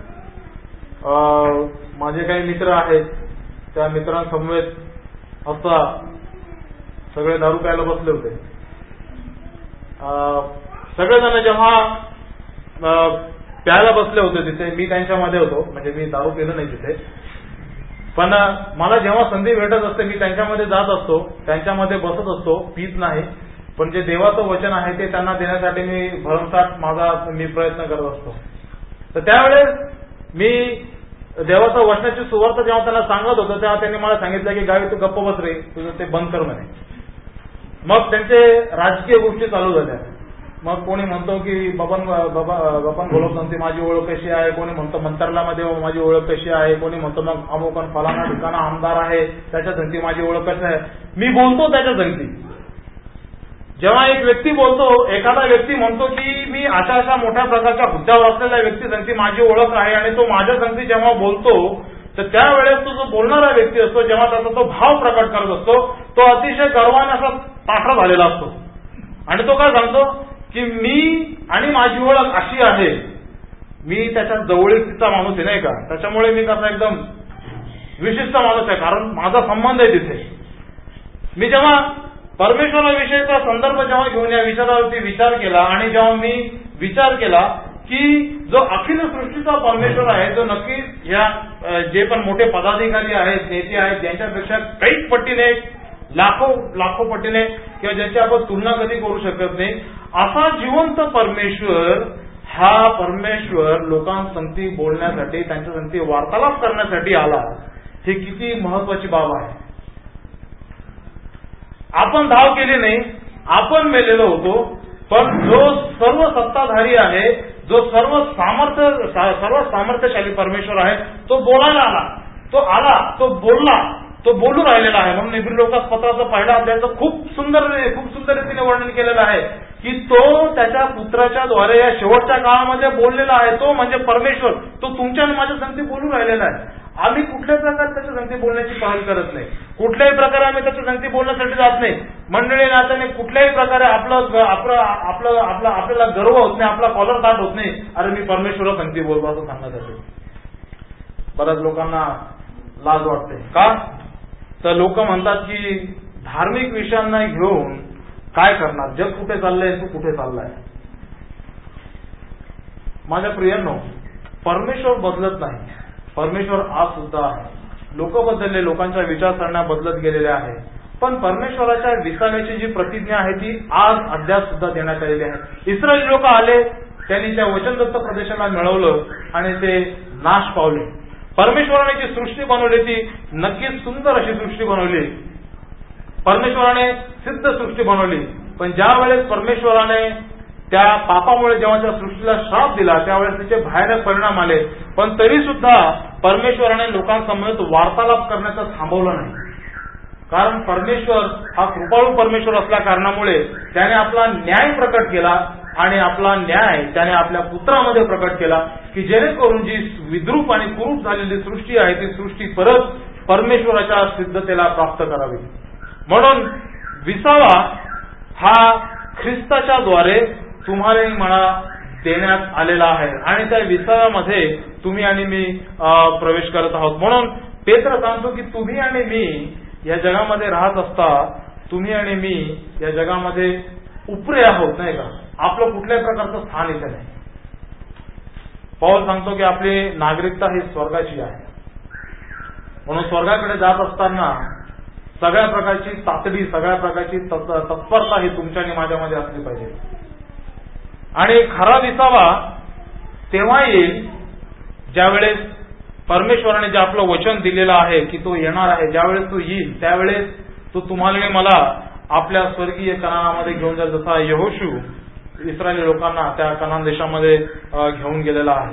माझे काही मित्र आहेत, त्या मित्रांसमवेत असता सगळे दारू प्यायला बसले होते. सगळेजण जेव्हा प्यायला बसले होते तिथे मी त्यांच्यामध्ये होतो, म्हणजे मी दारू पिलं नाही तिथे, पण मला जेव्हा संधी भेटत असते मी त्यांच्यामध्ये जात असतो, त्यांच्यामध्ये बसत असतो, पीत नाही, पण जे देवाचं वचन आहे ते त्यांना देण्यासाठी मी भरमसाठ माझा मी प्रयत्न करत असतो. तर त्यावेळेस मी देवाचं वचनाची सुवार्ता जेव्हा त्यांना सांगत होतो तेव्हा त्यांनी मला सांगितलं की गावी तू गप्प बस रे, तुझं ते बंद कर म्हणे. मग त्यांचे राजकीय गोष्टी चालू झाल्या. मग कोणी म्हणतो की बबन बबन गोलकरांची माझी ओळख कशी आहे, कोणी म्हणतो मंत्रालयामध्ये माझी ओळख कशी आहे, कोणी म्हणतो मग अमुक फलाना ठिकाणा आमदार आहे त्याच्या संगती माझी ओळख कशी आहे. मी बोलतो त्याच्या संगती. जेव्हा एक व्यक्ती बोलतो, एखादा व्यक्ती म्हणतो की मी अशा अशा मोठ्या प्रकारच्या हुद्द्यावर असलेल्या व्यक्ती संगती माझी ओळख आहे आणि तो माझ्या संगती जेव्हा बोलतो तर त्यावेळेस तो जो बोलणारा व्यक्ती असतो जेव्हा त्याचा तो भाव प्रकट करत असतो तो अतिशय गर्वाने असा ताठा झालेला असतो आणि तो काय सांगतो की मी आणि माझी ओळख अशी आहे, मी त्याच्या जवळीकचा माणूस आहे नाही का, त्याच्यामुळे मी कसा एकदम विशिष्ट माणूस आहे कारण माझा संबंध आहे तिथे. मी जेव्हा परमेश्वराविषयीचा संदर्भ जेव्हा घेऊन या विचारावरती विचार केला आणि जेव्हा मी विचार केला की जो अखिल सृष्टीचा परमेश्वर आहे जो नक्की या जे पण मोठे पदाधिकारी आहेत, नेते आहेत, ज्यांच्यापेक्षा काही पटीने लाखो लाखो पटीने किंवा ज्याची आपण तुलना कधी करू शकत नाही, असा जिवंत परमेश्वर हा परमेश्वर लोकांसंगती बोलण्यासाठी त्यांच्या संगती वार्तालाप करण्यासाठी आला. हे किती महत्वाची बाब आहे. आपण धाव केली नाही, आपण मेलेलो होतो, पण जो सर्व सत्ताधारी आहे, जो सर्व सामर्थ्य सर्व सामर्थ्यशाली परमेश्वर आहे तो बोलायला आला, तो आला, तो बोलला, तो बोलू राहिलेला आहे. म्हणून इब्री लोकास पत्राचं पहिला अध्यायाचं खूप सुंदर खूप सुंदर रीतीने वर्णन केलेलं आहे की तो त्याच्या पुत्राच्या द्वारे या शेवटच्या काळामध्ये बोललेला आहे. तो म्हणजे परमेश्वर, तो तुमच्या आणि माझ्या संगती बोलू राहिलेला आहे. आम्ही कुठल्याही प्रकारे त्याच्या संगती बोलण्याची पहल करत नाही, कुठल्याही प्रकारे आम्ही त्याच्या संगती बोलण्यासाठी जात नाही. मंडळी नात्याने कुठल्याही प्रकारे आपलं आपलं आपलं आपला आपल्याला गर्व होत नाही, आपला कॉलर ताट होत नाही, अरे मी परमेश्वरा संगती बोलतो असं सांगण्यासाठी. बऱ्याच लोकांना लाज वाटते का, तर लोक म्हणतात की धार्मिक विषयांना घेऊन काय करणार, जग कुठे चाललंय, तू कुठे चाललाय. माझ्या प्रियांनो, परमेश्वर बदलत नाही, परमेश्वर आज सुद्धा आहे. लोक बदलले, लोकांच्या विचारसरण्या बदलत गेलेल्या आहे, पण परमेश्वराच्या विसाव्याची जी प्रतिज्ञा आहे ती आज अद्याप सुद्धा देण्यात आलेली आहे. इस्रायली लोक आले, त्यांनी त्या वचनदत्त प्रदेशाला मिळवलं आणि ते नाश पावले. परमेश्वराने जी सृष्टी बनवली ती नक्कीच सुंदर अशी सृष्टी बनवली, परमेश्वराने सिद्ध सृष्टी बनवली. पण ज्या वेळेस परमेश्वराने त्या पापामुळे जेव्हा त्या सृष्टीला श्राप दिला त्यावेळेस त्याचे भयानक परिणाम आले. पण तरी सुद्धा परमेश्वराने लोकांसमवेत वार्तालाप करण्याचं थांबवलं नाही. कारण परमेश्वर हा कृपाळू परमेश्वर असल्या कारणामुळे त्याने आपला न्याय प्रकट केला आणि आपला न्याय त्याने आपल्या पुत्रामध्ये प्रकट केला की जेणेकरून जी विद्रूप आणि कुरूप झालेली सृष्टी आहे ती सृष्टी परत परमेश्वराच्या सिद्धतेला प्राप्त करावी. म्हणून विसावा हा ख्रिस्ताच्या द्वारे तुम्हाला मला देण्यात आलेला आहे आणि त्या विसाव्यामध्ये तुम्ही आणि मी प्रवेश करत आहोत. म्हणून पेत्र सांगतो की तुम्ही आणि मी या जगामध्ये राहत असता तुम्ही आणि मी या जगामध्ये उपरे आहोत, नाही का? आपलं कुठल्याही प्रकारचं स्थान इथे नाही. पौल सांगतो की आपली नागरिकता ही स्वर्गाची आहे. म्हणून स्वर्गाकडे जात असताना सगळ्या प्रकारची तातडी, सगळ्या प्रकारची तत्परता ही तुमच्या आणि माझ्यामध्ये असली पाहिजे. आणि खरा विसावा तेव्हा येईल ज्यावेळेस परमेश्वराने जे आपलं वचन दिलेलं आहे की तो येणार आहे, ज्यावेळेस तो येईल त्यावेळेस तो तुम्हाला मला आपल्या स्वर्गीय कनानामध्ये घेऊन जाईल, जसा यहोशू इस्रायली लोकांना त्या कनान देशामध्ये घेऊन गेलेला आहे.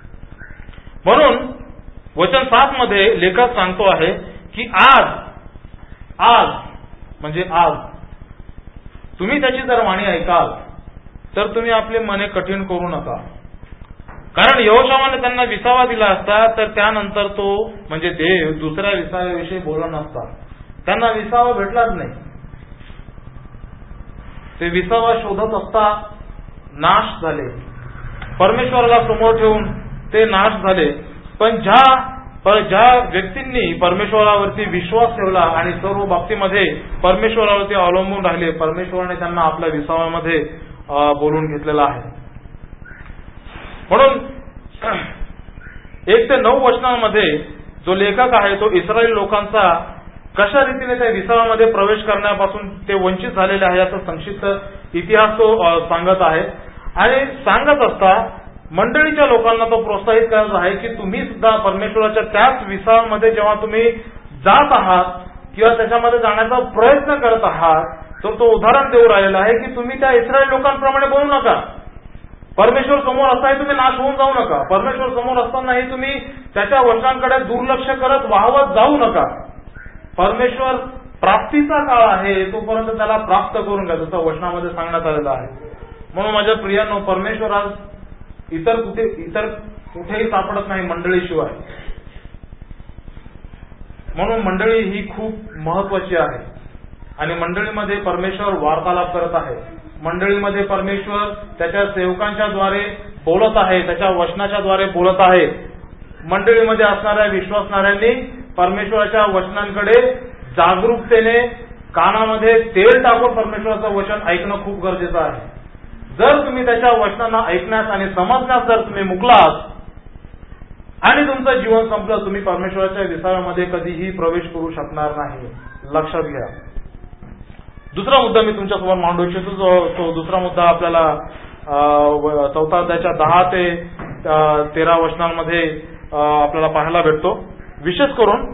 म्हणून वचन सात मध्ये लेखक सांगतो आहे की आज आज म्हणजे आज तुम्ही त्याची जर वाणी ऐकाल तर तुम्ही आपले मने कठीण करू नका. कारण यहोशावाने त्यांना विसावा दिला असता तर त्यानंतर तो म्हणजे देव दुसऱ्या विसाव्याविषयी बोलला नसता. त्यांना विसावा भेटलाच नाही. ते विसावा शोधत असता नाश झाले. परमेश्वराला समोर ठेवून ते नाश झाले. पण ज्या ज्या व्यक्तींनी परमेश्वरावरती विश्वास ठेवला आणि सर्व बाबतीमध्ये परमेश्वरावरती अवलंबून राहिले, परमेश्वराने त्यांना आपल्या विसाव्यामध्ये बोलून घेतलेला आहे. म्हणून एक ते नऊ वचनांमध्ये जो लेखक आहे तो इस्रायली लोकांचा कशा रीतीने त्या विसाव्यामध्ये प्रवेश करण्यापासून ते वंचित झालेले आहे याचा संक्षिप्त इतिहास तो सांगत आहे. आणि सांगत असता मंडळीच्या लोकांना तो प्रोत्साहित करत आहे की तुम्ही सुद्धा परमेश्वराच्या त्याच विसाव्यामध्ये जेव्हा तुम्ही जात आहात किंवा त्याच्यामध्ये जाण्याचा प्रयत्न करत आहात तर तो उदाहरण देऊ राहिलेला आहे की तुम्ही त्या इस्रायल लोकांप्रमाणे बोलू नका. परमेश्वर समोर असताना तुम्ही नाश होऊन जाऊ नका. परमेश्वर समोर असतानाही तुम्ही त्याच्या वचनांकडे दुर्लक्ष करत वाहवत जाऊ नका. परमेश्वर प्राप्तीचा काळ आहे तोपर्यंत त्याला प्राप्त करून घ्या, जसं वचनामध्ये सांगण्यात आलेलं आहे. म्हणून माझ्या प्रियांनो, परमेश्वर आज इतर कुठे इतर कुठेही सापडत नाही मंडळीशिवाय. म्हणून मंडळी ही खूप महत्वाची आहे आणि मंडळीमध्ये परमेश्वर वार्तालाप करत आहे. मंडळीमध्ये परमेश्वर त्याच्या सेवकांच्या द्वारे बोलत आहे, त्याच्या वचनाच्या द्वारे बोलत आहे. मंडळीमध्ये असणाऱ्या विश्वासणाऱ्यांनी परमेश्वराच्या वचनांकडे जागरूकतेने कानामध्ये तेल टाकून परमेश्वराचं वचन ऐकणं खूप गरजेचं आहे. जर तुम्ही त्याच्या वचनांना ऐकण्यास आणि समजण्यास जर तुम्ही मुकलात आणि तुमचं जीवन संपलं, तुम्ही परमेश्वराच्या विसाव्यामध्ये कधीही प्रवेश करू शकणार नाही. लक्षात घ्या. दुसरा मुद्दा मी तुमच्यासमोर मांडू इच्छितो. तो दुसरा मुद्दा आपल्याला चौथा अध्यायाच्या दहा ते तेरा वचनांमध्ये आपल्याला पाहायला भेटतो. विशेष करून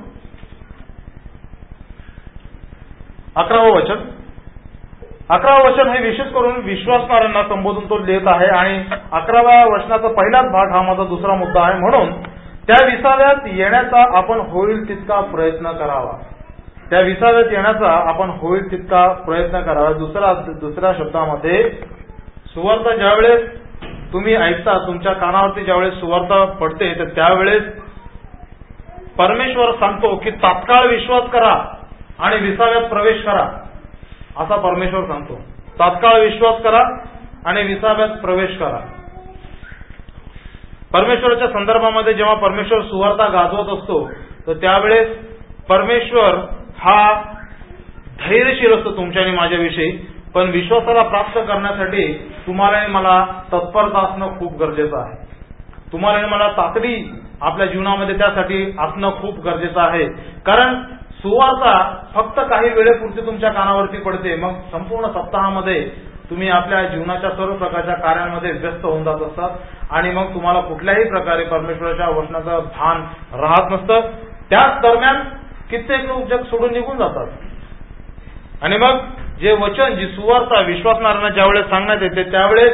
अकरावं वचन अकरावं वचन हे विशेष करून विश्वासणाऱ्यांना संबोधून तो लिहित आहे आणि अकराव्या वचनाचा पहिलाच भाग हा माझा दुसरा मुद्दा आहे. म्हणून त्या विसाव्यात येण्याचा आपण होईल तितका प्रयत्न करावा. त्या विसाव्यात येण्याचा आपण होईल तितका प्रयत्न करावा. दुसरा दुसऱ्या शब्दामध्ये सुवार्ता ज्यावेळेस तुम्ही ऐकता, तुमच्या कानावरती ज्यावेळेस सुवार्ता पडते तर त्यावेळेस परमेश्वर सांगतो की तात्काळ विश्वास करा आणि विसाव्यात प्रवेश करा, असा परमेश्वर सांगतो. तात्काळ विश्वास करा आणि विसाव्यात प्रवेश करा. परमेश्वराच्या संदर्भामध्ये जेव्हा परमेश्वर सुवार्ता गाजवत असतो तर त्यावेळेस परमेश्वर हा धैर्यशील असतो तुमच्या आणि माझ्याविषयी. पण विश्वासाला प्राप्त करण्यासाठी तुम्हाला आणि मला तत्परता असणं खूप गरजेचं आहे. तुम्हाला आणि मला तातडी आपल्या जीवनामध्ये त्यासाठी असणं खूप गरजेचं आहे. कारण सुवार्ता फक्त काही वेळेपुरती तुमच्या कानावरती पडते, मग संपूर्ण सप्ताहामध्ये तुम्ही आपल्या जीवनाच्या सर्व प्रकारच्या कार्यांमध्ये व्यस्त होऊन जात असतात आणि मग तुम्हाला कुठल्याही प्रकारे परमेश्वराच्या वचनाचं भान राहत नसतं. त्याच दरम्यान कित्येक लोक जग सोडून निघून जातात आणि मग जे वचन, जी सुवार्ता विश्वासणाऱ्यांना ज्यावेळेस सांगण्यात येते त्यावेळेस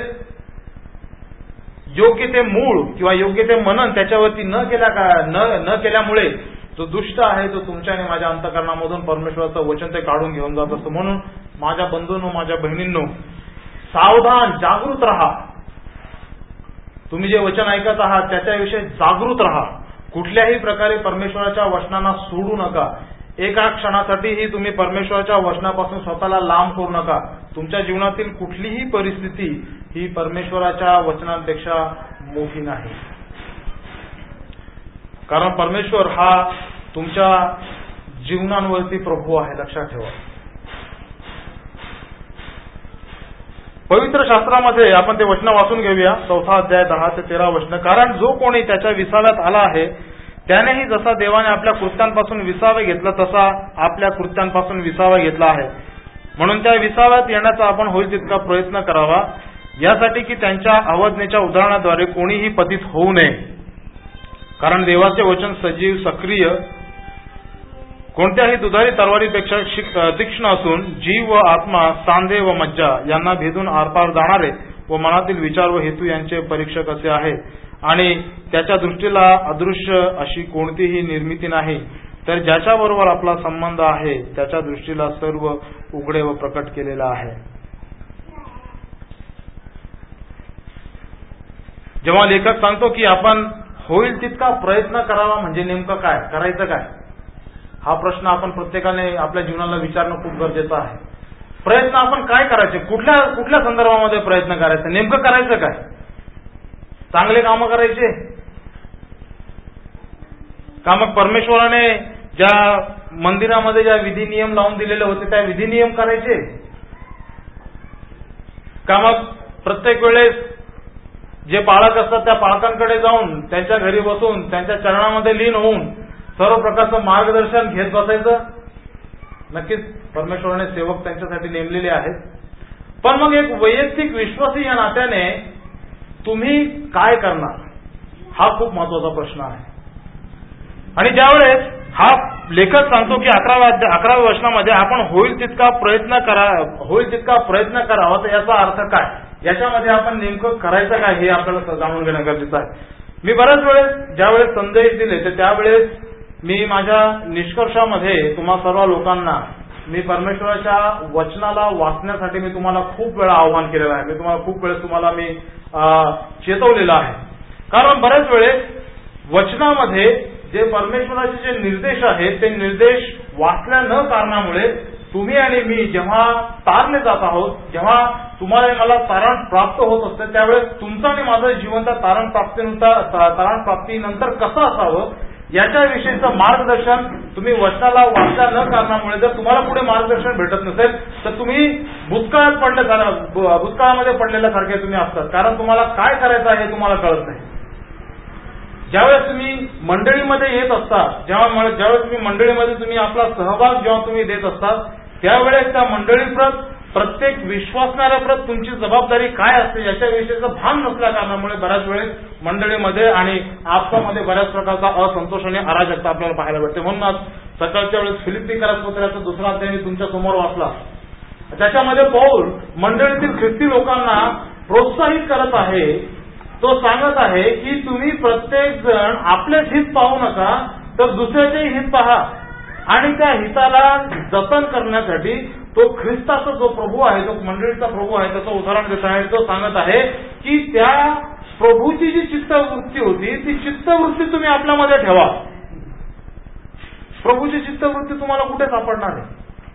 योग्य ते मूळ किंवा योग्य ते मनन त्याच्यावरती न केल्या न न केल्यामुळे जो दुष्ट आहे तो तुमच्या आणि माझ्या अंतःकरणामधून परमेश्वराचं वचन ते काढून घेऊन जात असतो. म्हणून माझ्या बंधूंनो, माझ्या बहिणींनो, सावधान, जागृत राहा. तुम्ही जे वचन ऐकत आहात त्याच्याविषयी जागृत राहा. कुठल्याही प्रकारे परमेश्वराच्या वचनांना सोडू नका. एका क्षणासाठीही तुम्ही परमेश्वराच्या वचनापासून स्वतःला लांब करू नका. तुमच्या जीवनातील कुठलीही परिस्थिती ही परमेश्वराच्या वचनांपेक्षा मोठी नाही. कारण परमेश्वर हा तुमच्या जीवनांवरती प्रभू आहे, लक्षात ठेवा. पवित्र शास्त्रामध्ये आपण ते वचन वाचून घेऊया. चौथा अध्याय दहा ते तेरा वचन. कारण जो कोणी त्याच्या विसाव्यात आला आहे त्यानेही जसा देवाने आपल्या कृत्यांपासून विसावा घेतला तसा आपल्या कृत्यांपासून विसावा घेतला आहे. म्हणून त्या विसाव्यात येण्याचा आपण होईल तितका प्रयत्न करावा, यासाठी की त्यांच्या अवज्ञेच्या उदाहरणाद्वारे कोणीही पतित होऊ नये. कारण देवाचे वचन सजीव, सक्रिय, कोणत्याही दुधारी तलवारीपेक्षा तीक्ष्ण असून जीव व आत्मा, सांधे व मज्जा यांना भेदून आरपार जाणारे व मनातील विचार व हेतू यांचे परीक्षक असे आहे. आणि त्याच्या दृष्टीला अदृश्य अशी कोणतीही निर्मिती नाही, तर ज्याच्याबरोबर आपला संबंध आहे त्याच्या दृष्टीला सर्व उघडे व प्रकट केलेलं आहे. जेव्हा लेखक सांगतो की आपण होईल तितका प्रयत्न करावा, म्हणजे नेमकं काय करायचं, काय हा प्रश्न आपण प्रत्येकाने आपल्या जीवनाला विचारणं खूप गरजेचं आहे. प्रयत्न आपण काय करायचे, कुठल्या कुठल्या संदर्भामध्ये प्रयत्न करायचा, नेमकं करायचं काय? चांगले कामं करायचे का मग परमेश्वराने ज्या मंदिरामध्ये ज्या विधी नियम लावून दिलेले होते त्या विधी नियम करायचे का मग प्रत्येक वेळेस जे पालक असतात त्या पालकांकडे जाऊन त्यांच्या घरी बसून त्यांच्या चरणामध्ये लीन होऊन सर्व प्रकारचं मार्गदर्शन घेत बसायचं? नक्कीच परमेश्वराने सेवक त्यांच्यासाठी नेमलेले आहेत. पण मग एक वैयक्तिक विश्वासी या नात्याने तुम्ही काय करणार, हा खूप महत्वाचा प्रश्न आहे. आणि ज्यावेळेस हा लेखक सांगतो की अकराव्या अकराव्या वचनामध्ये आपण होईल तितका प्रयत्न करा होईल तितका प्रयत्न करावा, तर याचा अर्थ काय, याच्यामध्ये आपण नेमकं करायचं काय हे आपल्याला जाणून घेणं गरजेचं आहे. मी बऱ्याच वेळेस ज्यावेळेस संदेश दिले तर त्यावेळेस मी माझ्या निष्कर्षामध्ये तुम्हा सर्व लोकांना मी परमेश्वराच्या वचनाला वाचण्यासाठी मी तुम्हाला खूप वेळा आव्हान केलेलं आहे. मी तुम्हाला खूप वेळेस तुम्हाला मी चेतवलेलं आहे. कारण बऱ्याच वेळेस वचनामध्ये जे परमेश्वराचे जे निर्देश आहेत ते निर्देश वाचल्या न कारणामुळे तुम्ही आणि मी जेव्हा तारले जात आहोत, जेव्हा तुम्हाला मला तारण प्राप्त होत असते त्यावेळेस तुमचं आणि माझं जीवन त्या तारण प्राप्तीनंतर तारण प्राप्तीनंतर कसं असावं याच्याविषयीचं मार्गदर्शन तुम्ही वचनाला वाचल्या न कारणामुळे जर तुम्हाला पुढे मार्गदर्शन भेटत नसेल तर तुम्ही भूतकाळात पडल्या भूतकाळामध्ये पडलेल्यासारखे तुम्ही असतात. कारण तुम्हाला काय करायचं आहे हे तुम्हाला कळत नाही. ज्यावेळेस तुम्ही मंडळीमध्ये येत असता, जेव्हा ज्यावेळेस तुम्ही मंडळीमध्ये तुम्ही आपला सहभाग जेव्हा तुम्ही देत असतात त्यावेळेस त्या मंडळीप्रत, प्रत्येक विश्वासणाऱ्याप्रत तुमची जबाबदारी काय असते याच्याविषयीचं भान नसल्या कारणामुळे बऱ्याच वेळेस मंडळीमध्ये आणि आपसामध्ये बऱ्याच प्रकारचा असंतोष आणि अराजकता आपल्याला पाहायला भेटते. म्हणूनच सकाळच्या वेळेस फिलिप्पीकरास पत्राचा दुसरा अध्याय मी तुमच्या समोर वाचला. त्याच्यामध्ये पौल मंडळीतील ख्रिस्ती लोकांना प्रोत्साहित करत आहे. तो सांगत आहे की तुम्ही प्रत्येक जण आपलेच हित पाहू नका तर दुसऱ्याचेही हित पहा आणि त्या हिताला जतन करण्यासाठी तो ख्रिस्ताचा जो प्रभू आहे, जो मंडळीचा प्रभू आहे त्याचं उदाहरण देत आहे. तो सांगत आहे की त्या प्रभूची जी चित्तवृत्ती होती ती चित्तवृत्ती तुम्ही आपल्यामध्ये ठेवा. प्रभूची चित्तवृत्ती तुम्हाला कुठे सापडणार आहे?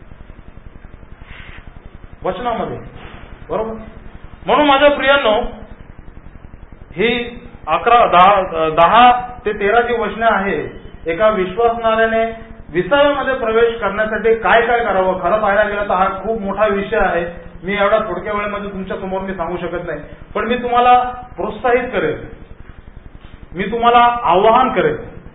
वचनामध्ये, बरोबर. म्हणून माझ्या प्रियांनो ही अकरा दहा दहा ते तेरा जी वचने आहे एका विश्वासणाऱ्याने विसाव्यामध्ये प्रवेश करण्यासाठी काय काय करावं, खरं पाहायला गेलं तर हा खूप मोठा विषय आहे. मी एवढा थोडक्या वेळेमध्ये तुमच्या समोर मी सांगू शकत नाही, पण मी तुम्हाला प्रोत्साहित करेन मी तुम्हाला आवाहन करेन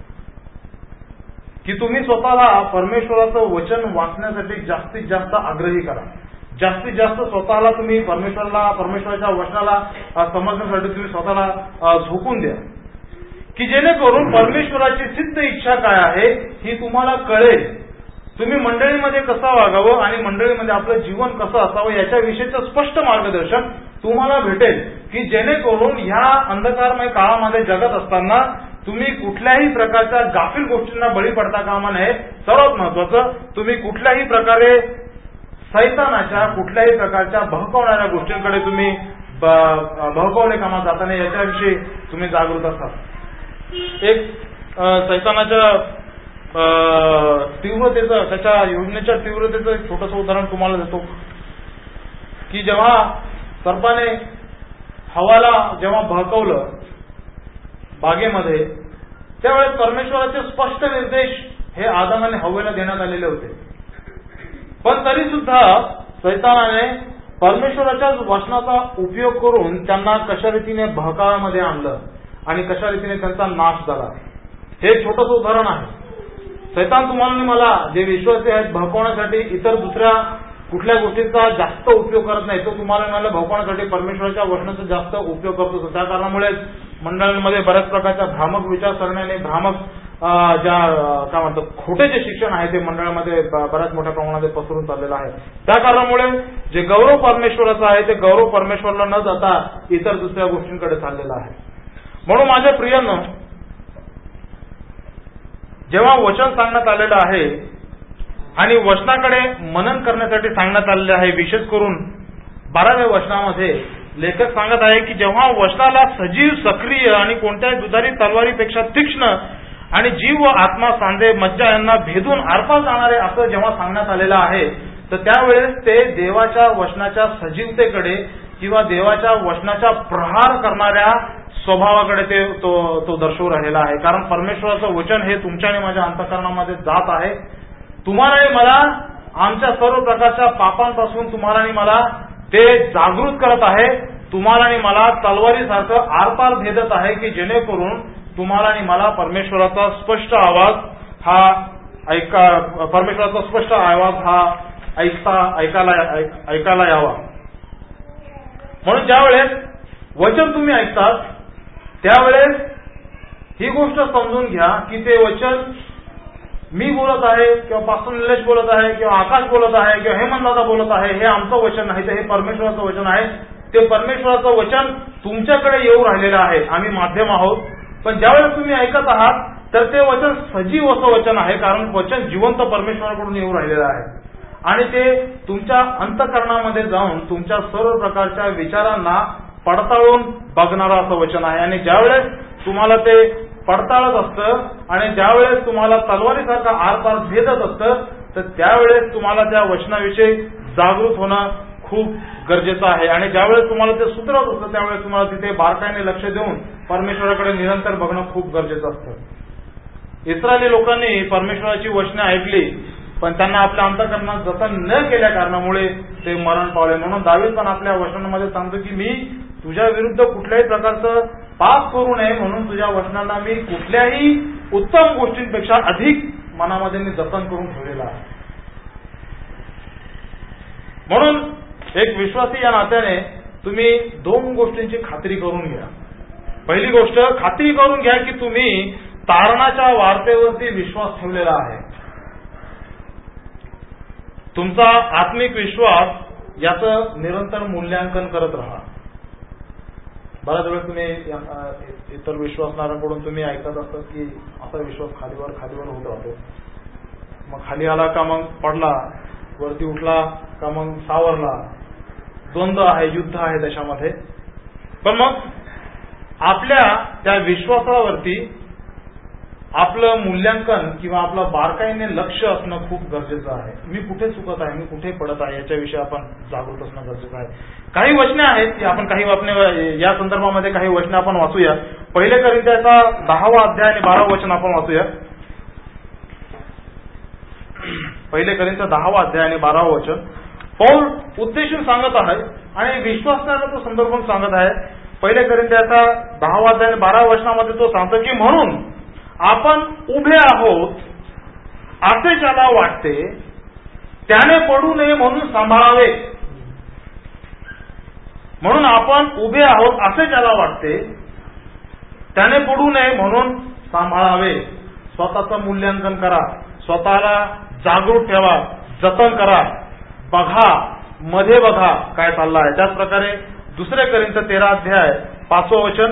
की तुम्ही स्वतःला परमेश्वराचं वचन वाचण्यासाठी जास्तीत जास्त आग्रही करा. जास्तीत जास्त स्वतःला तुम्ही परमेश्वराला परमेश्वराच्या वचनाला समजण्यासाठी तुम्ही स्वतःला झोकून द्या, की जेणेकरून परमेश्वराची सिद्ध इच्छा काय आहे ही तुम्हाला कळेल. तुम्ही मंडळीमध्ये कसं वागावं आणि मंडळीमध्ये आपलं जीवन कसं असावं याच्याविषयीचं स्पष्ट मार्गदर्शन तुम्हाला भेटेल, की जेणेकरून ह्या अंधकारमय काळामध्ये जगत असताना तुम्ही कुठल्याही प्रकारच्या गाफील गोष्टींना बळी पडता कामा नये. सर्वात महत्वाचं, तुम्ही कुठल्याही प्रकारे सैतानाच्या कुठल्याही प्रकारच्या बहकवणाऱ्या गोष्टींकडे तुम्ही बहकवले कामा जाता नये याच्याविषयी तुम्ही जागृत असाल. एक सैतानाच्या तीव्रतेचं त्याच्या योजनेच्या तीव्रतेचं एक छोटंसं उदाहरण तुम्हाला देतो, की जेव्हा सर्पाने हवाला जेव्हा बहकवलं बागेमध्ये, त्यावेळेस परमेश्वराचे स्पष्ट निर्देश हे आदम आणि हव्वेला देण्यात आलेले होते. पण तरी सुद्धा सैतानाने परमेश्वराच्या वचनाचा उपयोग करून त्यांना कशा रीतीने बहकाव्यामध्ये आणलं आणि कशा रीतीने त्यांचा नाश झाला. हे एक छोटंसं उदाहरण आहे. सैतान तुम्हाला मला जे विश्वासी आहेत भडकवण्यासाठी इतर दुसऱ्या कुठल्या गोष्टींचा जास्त उपयोग करत नाही, तो तुम्हाला मला भडकवण्यासाठी परमेश्वराच्या वचनाचा जास्त उपयोग करतो. त्या कारणामुळे मंडळांमध्ये बऱ्याच प्रकारच्या भ्रामक विचारसरण्याने भ्रामक ज्या काय म्हणतात खोटे जे शिक्षण आहे ते मंडळामध्ये बऱ्याच मोठ्या प्रमाणात पसरून चाललेलं आहे. त्या कारणामुळे जे गौरव परमेश्वराचं आहे ते गौरव परमेश्वराला न जाता इतर दुसऱ्या गोष्टींकडे चाललेलं आहे. म्हणून माझ्या प्रियांनो, जेव्हा वचन सांगण्यात आलेलं आहे आणि वचनाकडे मनन करण्यासाठी सांगण्यात आलेले आहे, विशेष करून बाराव्या वचनामध्ये लेखक सांगत आहे की जेव्हा वचनाला सजीव, सक्रिय आणि कोणत्याही दुधारी तलवारीपेक्षा तीक्ष्ण आणि जीव व आत्मा, सांधे, मज्जा यांना भेदून आरपार जाणारे असं जेव्हा सांगण्यात आलेलं आहे, तर त्यावेळेस ते देवाच्या वचनाच्या सजीवतेकडे किंवा देवाच्या वचनाच्या प्रहार करणाऱ्या स्वभावाकडे ते तो तो दर्शवून राहिलेला आहे. कारण परमेश्वराचं वचन हे तुमच्या आणि माझ्या अंतःकरणामध्ये जात आहे. तुम्हाला आणि मला आमच्या सर्व प्रकारच्या पापांपासून तुम्हाला आणि मला ते जागृत करत आहे. तुम्हाला आणि मला तलवारीसारखं आरपार भेदत आहे, की जेणेकरून तुम्हाला आणि मला परमेश्वराचा स्पष्ट आवाज हा ऐका परमेश्वराचा स्पष्ट आवाज हा ऐकता ऐकायला ऐकायला यावा. म्हणून ज्या वेळेस वचन तुम्ही ऐकतात त्यावेळेस ही गोष्ट समजून घ्या की ते वचन मी बोलत आहे किंवा पास्टर निलेश बोलत आहे किंवा आकाश बोलत आहे किंवा हेमंतदादा बोलत आहे, हे आमचं वचन नाही, तर हे परमेश्वराचं वचन आहे. ते परमेश्वराचं वचन तुमच्याकडे येऊ राहिलेलं आहे. आम्ही माध्यम आहोत. पण ज्यावेळेस तुम्ही ऐकत आहात तर ते वचन सजीव असं वचन आहे, कारण वचन जिवंत परमेश्वराकडून येऊ राहिलेलं आहे आणि ते तुमच्या अंतःकरणामध्ये जाऊन तुमच्या सर्व प्रकारच्या विचारांना पडताळून बघणारं असं वचन आहे. आणि ज्यावेळेस तुम्हाला ते पडताळत असतं आणि ज्यावेळेस तुम्हाला तलवारीसारखा आरपार भेदत असतं, तर त्यावेळेस तुम्हाला त्या वचनाविषयी जागृत होणं खूप गरजेचं आहे. आणि ज्यावेळेस तुम्हाला ते सुधरत असतं त्यावेळेस तुम्हाला तिथे बारकाईने लक्ष देऊन परमेश्वराकडे निरंतर बघणं खूप गरजेचं असतं. इस्रायली लोकांनी परमेश्वराची वचने ऐकली, पण त्यांना आपल्या अंतःकरणात जतन न केल्या कारणामुळे ते मरण पावले. म्हणून दावीद पण आपल्या वचनामध्ये सांगतो की मी तुझ्या विरुद्ध कुठल्याही प्रकारचं पाप करू नये म्हणून तुझ्या वचनांना मी कुठल्याही उत्तम गोष्टींपेक्षा अधिक मनामध्ये मी जतन करून ठेवलेला आहे. म्हणून एक विश्वासी या नात्याने तुम्ही दोन गोष्टींची खात्री करून घ्या. पहिली गोष्ट, खात्री करून घ्या की तुम्ही तारणाच्या वार्तेवरती विश्वास ठेवलेला आहे. तुमचा आत्मिक विश्वास याचं निरंतर मूल्यांकन करत राहा. बऱ्याच वेळेस तुम्ही इतर विश्वासणाऱ्यांकडून तुम्ही ऐकत असतात की असा विश्वास खालीवर खालीवर होत राहतो. मग खाली आला का मग पडला, वरती उठला का मग सावरला. द्वंद्व आहे, युद्ध आहे त्याच्यामध्ये. पण मग आपल्या त्या विश्वासावरती आपलं मूल्यांकन किंवा आपलं बारकाईने लक्ष असणं खूप गरजेचं आहे. मी कुठे चुकत आहे, मी कुठे पडत आहे याच्याविषयी आपण जागृत असणं गरजेचं आहे. काही वचने आहेत की आपण काही वचने या संदर्भामध्ये काही वचने आपण वाचूया. पहिले करिंथ्याचा दहावा अध्याय आणि बारावं वचन आपण वाचूया. पहिले करिंथ्या दहावा अध्याय आणि बारावं वचन पौल उद्देशून सांगत आहे आणि विश्वासाचा तो संदर्भ सांगत आहे. पहिले करिंथ्याचा दहावा अध्याय बाराव्या वचनामध्ये तो सांगतो की म्हणून आपण उभे आहोत असे ज्याला वाटते त्याने पडू नये म्हणून सांभाळावे. म्हणून आपण उभे आहोत असे ज्याला वाटते त्याने पडू नये म्हणून सांभाळावे. स्वतःचं मूल्यांकन करा, स्वतःला जागरूक ठेवा, जतन करा, बघा, मध्ये बघा काय चाललं आहे. त्याच प्रकारे दुसरे करिंथ तेरा अध्याय पाचवं वचन,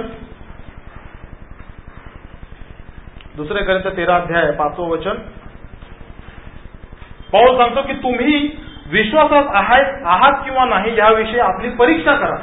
दुसरे करिंथ तेरा अध्याय पाचवं वचन पौल सांगतो की तुम्ही विश्वासात आहात आहात किंवा नाही याविषयी आपली परीक्षा करा,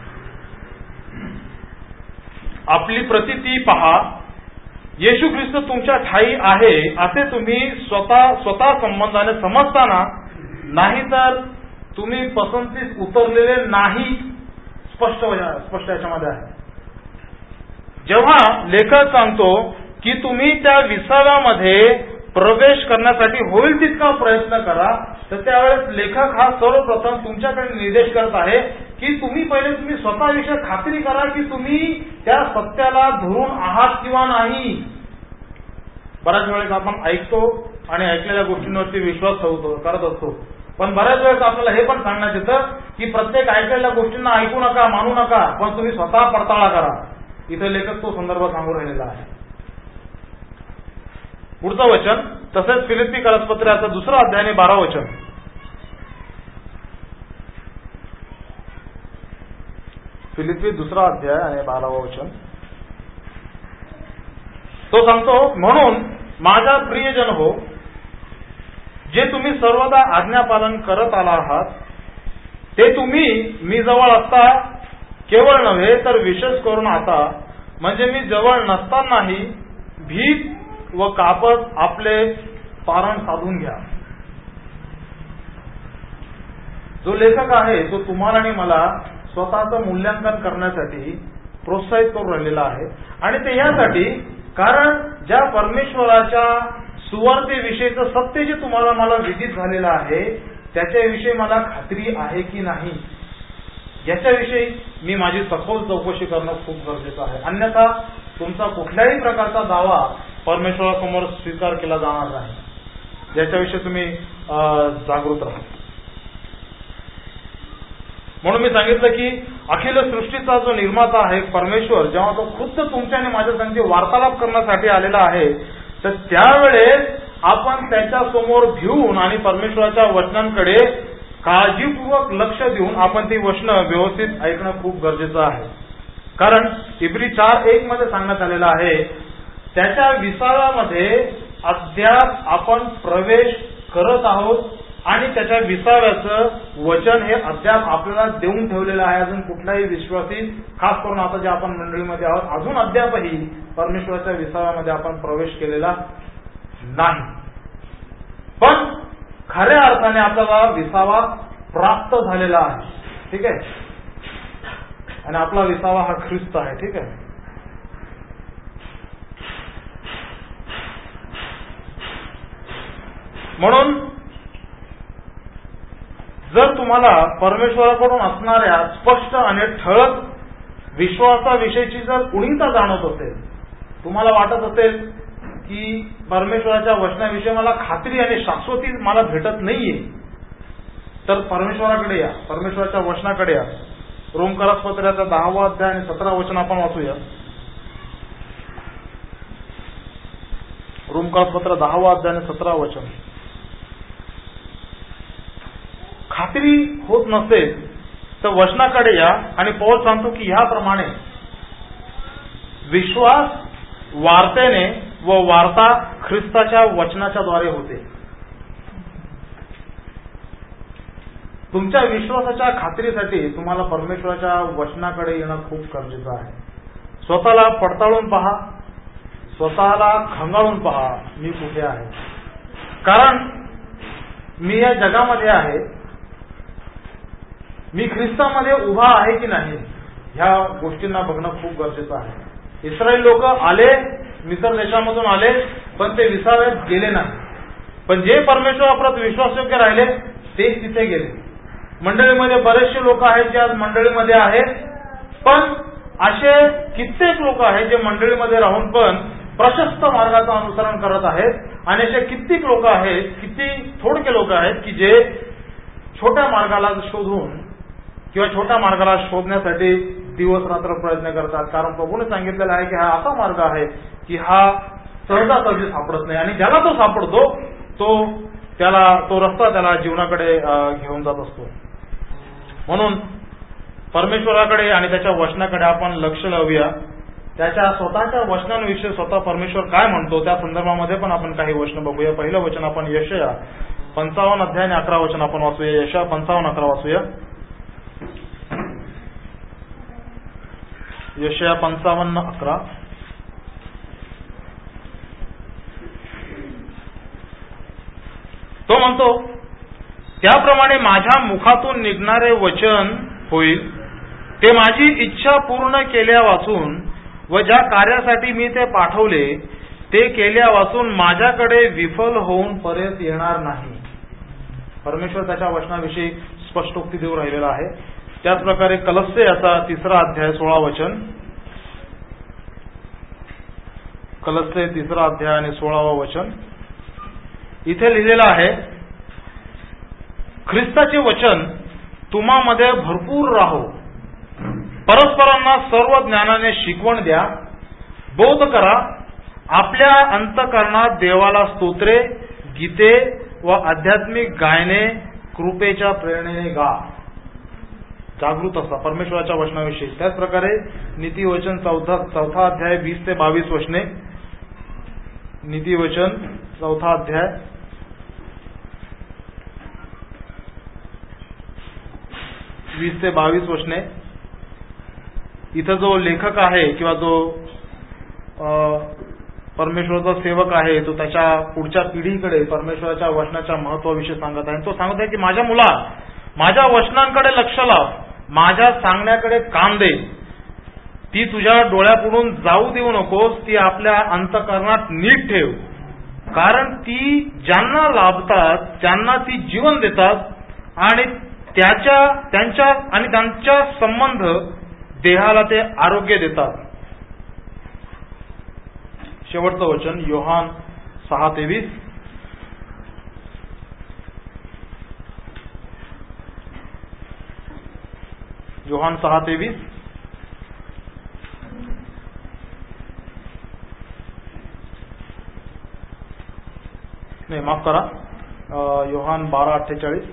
आपली प्रतिती पहा. येशू ख्रिस्त तुमच्या ठाई आहे असे तुम्ही स्वतः स्वतः संबंधाने समजताना, नाही तर तुम्ही पसंतीस उतरलेले नाही. स्पष्ट स्पष्ट याच्यामध्ये आहे. जेव्हा लेखक सांगतो की तुम्ही त्या विसाव्यामध्ये प्रवेश करण्यासाठी होईल तितका प्रयत्न करा, तर त्यावेळेस लेखक हा सर्वप्रथम तुमच्याकडे निर्देश करत आहे की तुम्ही पहिले तुम्ही स्वतःविषयी खात्री करा की तुम्ही त्या सत्याला धरून आहात किंवा नाही. बऱ्याच वेळेस आपण ऐकतो आणि ऐकलेल्या गोष्टींवरती विश्वास ठेवतो करत असतो, पण बऱ्याच वेळेस आपल्याला हे पण सांगण्यात येतं की प्रत्येक ऐकलेल्या गोष्टींना ऐकू नका, मानू नका, पण तुम्ही स्वतः पडताळा करा. इथे लेखक तो संदर्भ सांगून राहिलेला आहे. पुढचं वचन तसेच फिलिप्पी करस्पत्राचा दुसरा अध्याय आणि बारा वचन, फिलिप्पी दुसरा अध्याय आणि बारावं वचन तो सांगतो, म्हणून माझा प्रियजन हो, जे तुम्ही सर्वदा आज्ञापालन करत आला आहात ते तुम्ही मी जवळ असता केवळ नव्हे तर विशेष करून आता, म्हणजे मी जवळ नसतानाही भीत व कापत आपले पारण साधून घ्या. जो लेखक आहे तो तुम्हाला आणि मला स्वतःचं मूल्यांकन करण्यासाठी प्रोत्साहित करून राहिलेला आहे. आणि ते यासाठी कारण ज्या परमेश्वराच्या सुवार्तेविषयीचं सत्य जे तुम्हाला मला विदित झालेलं आहे त्याच्याविषयी मला खात्री आहे की नाही याच्याविषयी मी माझी सखोल चौकशी करणं खूप गरजेचं आहे. अन्यथा तुमचा कुठल्याही प्रकारचा दावा परमेश्वरासमोर स्वीकार केला जाणार नाही, ज्याच्याविषयी तुम्ही जागृत राहा. म्हणून मी सांगितलं की अखिल सृष्टीचा जो निर्माता आहे परमेश्वर, जेव्हा तो खुद्द तुमच्या आणि माझ्या संगती वार्तालाप करण्यासाठी आलेला आहे, तर त्यावेळेस आपण त्याच्या समोर भिवून आणि परमेश्वराच्या वचनांकडे काळजीपूर्वक लक्ष देऊन आपण ती वचनं व्यवस्थित ऐकणं खूप गरजेचं आहे. कारण इब्री चार एक मध्ये सांगण्यात आलेलं आहे, त्याच्या विसाव्यामध्ये अद्याप आपण प्रवेश करत आहोत आणि त्याच्या विसाव्याचं वचन हे अद्याप आपल्याला देऊन ठेवलेलं आहे. अजून कुठलाही विश्वासी, खास करून आता जे आपण मंडळीमध्ये आहोत, अजून अद्यापही परमेश्वराच्या विसाव्यामध्ये आपण प्रवेश केलेला नाही. पण खऱ्या अर्थाने आपल्याला विसावा प्राप्त झालेला आहे. ठीक आहे, आणि आपला विसावा हा ख्रिस्त आहे. ठीक आहे, म्हणून जर तुम्हाला परमेश्वराकडून असणाऱ्या स्पष्ट आणि ठळक विश्वासाविषयीची जर उणीता जाणवत असेल, तुम्हाला वाटत असेल की परमेश्वराच्या वचनाविषयी मला खात्री आणि शाश्वती मला भेटत नाहीये, तर परमेश्वराकडे या, परमेश्वराच्या वचनाकडे या. रोमकरासपत्राचा दहावा अध्याय आणि सतरा वचन आपण वाचूया. रोमकरासपत्र दहावा अध्याय आणि सतरा वचन. खात्री होत नसेल तर वचनाकडे या, आणि पौल सांगतो की ह्याप्रमाणे विश्वास वार्तेने व वार्ता ख्रिस्ताच्या वचनाच्या द्वारे होते. तुमच्या विश्वासाच्या खात्रीसाठी तुम्हाला परमेश्वराच्या वचनाकडे येणं खूप गरजेचं आहे. स्वतःला पडताळून पहा, स्वतःला खंगाळून पहा, मी कुठे आहे. कारण मी या जगामध्ये आहे, मी ख्रिस्तामध्ये उभा आहे की नाही, ह्या गोष्टींना बघणं खूप गरजेचं आहे. इस्रायल लोक आले, मिस्र देशामधून आले, पण ते विसाव्यात गेले नाही. पण जे परमेश्वराप्रत विश्वासयोग्य राहिले तेच तिथे गेले. मंडळीमध्ये बरेचसे लोक आहेत जे आज मंडळीमध्ये आहेत, पण असे कित्येक लोक आहेत जे मंडळीमध्ये राहून पण प्रशस्त मार्गाचं अनुसरण करत आहेत आणि असे कित्येक लोक आहेत, किती थोडके लोक आहेत की जे छोट्या मार्गाला शोधून किंवा छोट्या मार्गाला शोधण्यासाठी दिवस रात्र प्रयत्न करतात. कारण प्रभूने सांगितलेला आहे की हा असा मार्ग आहे की हा सहजासहजी सापडत नाही आणि ज्याला तो सापडतो तो त्याला तो रस्ता त्याला जीवनाकडे घेऊन जात असतो. म्हणून परमेश्वराकडे आणि त्याच्या वचनाकडे आपण लक्ष लावूया. त्याच्या स्वतःच्या वचनांविषयी स्वतः परमेश्वर काय म्हणतो त्या संदर्भामध्ये पण आपण काही वचन बघूया. पहिलं वचन आपण यशया पंचावन्न अध्याय आणि अकरा वचन आपण वाचूया. यशया पंचावन्न अकरा वाचूया. यशया पंचावन्न अकरा. तो म्हणतो, त्याप्रमाणे माझ्या मुखातून निघणारे वचन होईल, ते माझी इच्छा पूर्ण केल्या वाचून व ज्या कार्यासाठी मी ते पाठवले ते केल्या वाचून माझ्याकडे विफल होऊन परत येणार नाही. परमेश्वर त्याच्या वचनाविषयी स्पष्टोक्ती देऊ राहिलेला आहे. त्याचप्रकारे कलस्से याचा तिसरा अध्याय सोळा वचन. कलस्से तिसरा अध्याय आणि सोळावा वचन. इथे लिहिलेलं आहे, ख्रिस्ताचे वचन तुम्हामध्ये भरपूर राहो, परस्परांना सर्व ज्ञानाने शिकवण द्या, बोध करा, आपल्या अंतःकरणात देवाला स्तोत्रे, गीते व आध्यात्मिक गायने कृपेच्या प्रेरणेने गा. जागृत असा परमेश्वराच्या वचनाविषयी. त्याचप्रकारे नीतिवचन चौथा चौथा अध्याय वीस ते बावीस वचने. नीतिवचन चौथा अध्याय वीस ते बावीस वचने. इथं जो लेखक आहे किंवा जो परमेश्वराचा सेवक आहे तो त्याच्या पुढच्या पिढीकडे परमेश्वराच्या वचनाच्या महत्वाविषयी सांगत आहे. तो सांगत आहे की माझ्या मुला, माझ्या वचनांकडे लक्ष लाव, माझ्या सांगण्याकडे कान दे. ती तुझ्या डोळ्यापुढून जाऊ देऊ नकोस, ती आपल्या अंतःकरणात नीट ठेव, कारण ती ज्यांना लाभतात त्यांना ती जीवन देतात आणि त्याच्या त्यांच्या आणि त्यांच्या संबंध देहाला ते आरोग्य देतात. शेवटचं वचन योहान सहा तेवीस. योहान सहा तेवीस. नाही माफ करा, योहान बारा अठ्ठेचाळीस.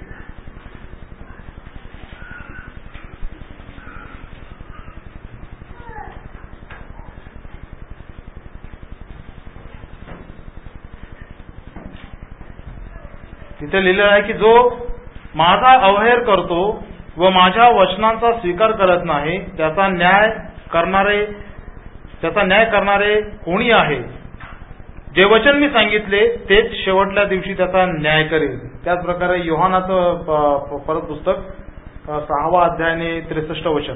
तिथे लिहिलेलं आहे की जो माझा अवहेर करतो व माझ्या वचनांचा स्वीकार करत नाही त्याचा न्याय करणारे त्याचा न्याय करणारे कोणी आहे? जे वचन मी सांगितले तेच शेवटल्या दिवशी त्याचा न्याय करेल. त्याचप्रकारे योहानाचं परत पुस्तक सहावा अध्याय आणि त्रेसष्ट वचन.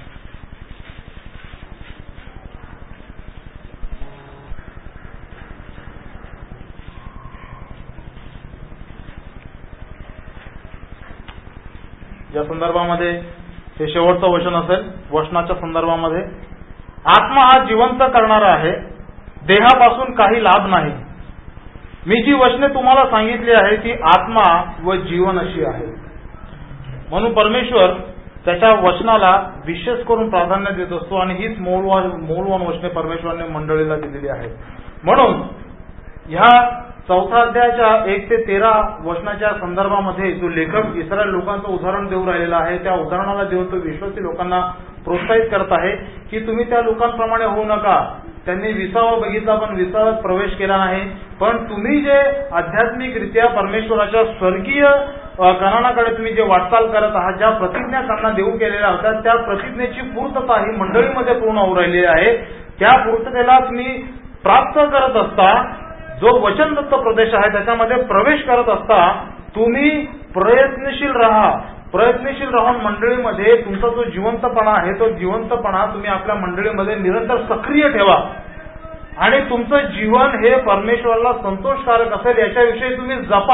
या संदर्भामध्ये हे शेवटचं वचन असेल. वचनाच्या संदर्भामध्ये आत्मा हा जिवंत करणारा आहे, देहापासून काही लाभ नाही. मी जी वचने तुम्हाला सांगितली आहे ती आत्मा व जीवन अशी आहे. म्हणून परमेश्वर त्याच्या वचनाला विशेष करून प्राधान्य देत असतो आणि हीच मौल्यवान वचने परमेश्वराने मंडळीला दिलेली आहेत. म्हणून ह्या चौथा अध्यायाच्या एक ते तेरा वचनाच्या संदर्भामध्ये जो लेखक इस्रायल लोकांचं उदाहरण देऊ राहिलेला आहे त्या उदाहरणाला देऊन तो विश्वासी लोकांना प्रोत्साहित करत आहे की तुम्ही त्या लोकांप्रमाणे होऊ नका. त्यांनी विसावा बघितला पण विसाव्यात प्रवेश केला नाही. पण तुम्ही जे आध्यात्मिकरित्या परमेश्वराच्या स्वर्गीय कणानाकडे तुम्ही जे वाटचाल करत आहात, ज्या प्रतिज्ञा त्यांना देऊ केलेल्या होत्या त्या प्रतिज्ञेची पूर्तता ही मंडळीमध्ये पूर्ण होऊ राहिली आहे. त्या पूर्ततेला तुम्ही प्राप्त करत असता जो वचनदत्त प्रदेश आहे त्याच्यामध्ये प्रवेश करत असता तुम्ही प्रयत्नशील राहा. प्रयत्नशील राहून मंडळीमध्ये तुमचा जो जिवंतपणा आहे तो जिवंतपणा तुम्ही आपल्या मंडळीमध्ये निरंतर सक्रिय ठेवा आणि तुमचं जीवन हे परमेश्वराला संतोषकारक असेल याच्याविषयी तुम्ही जपा,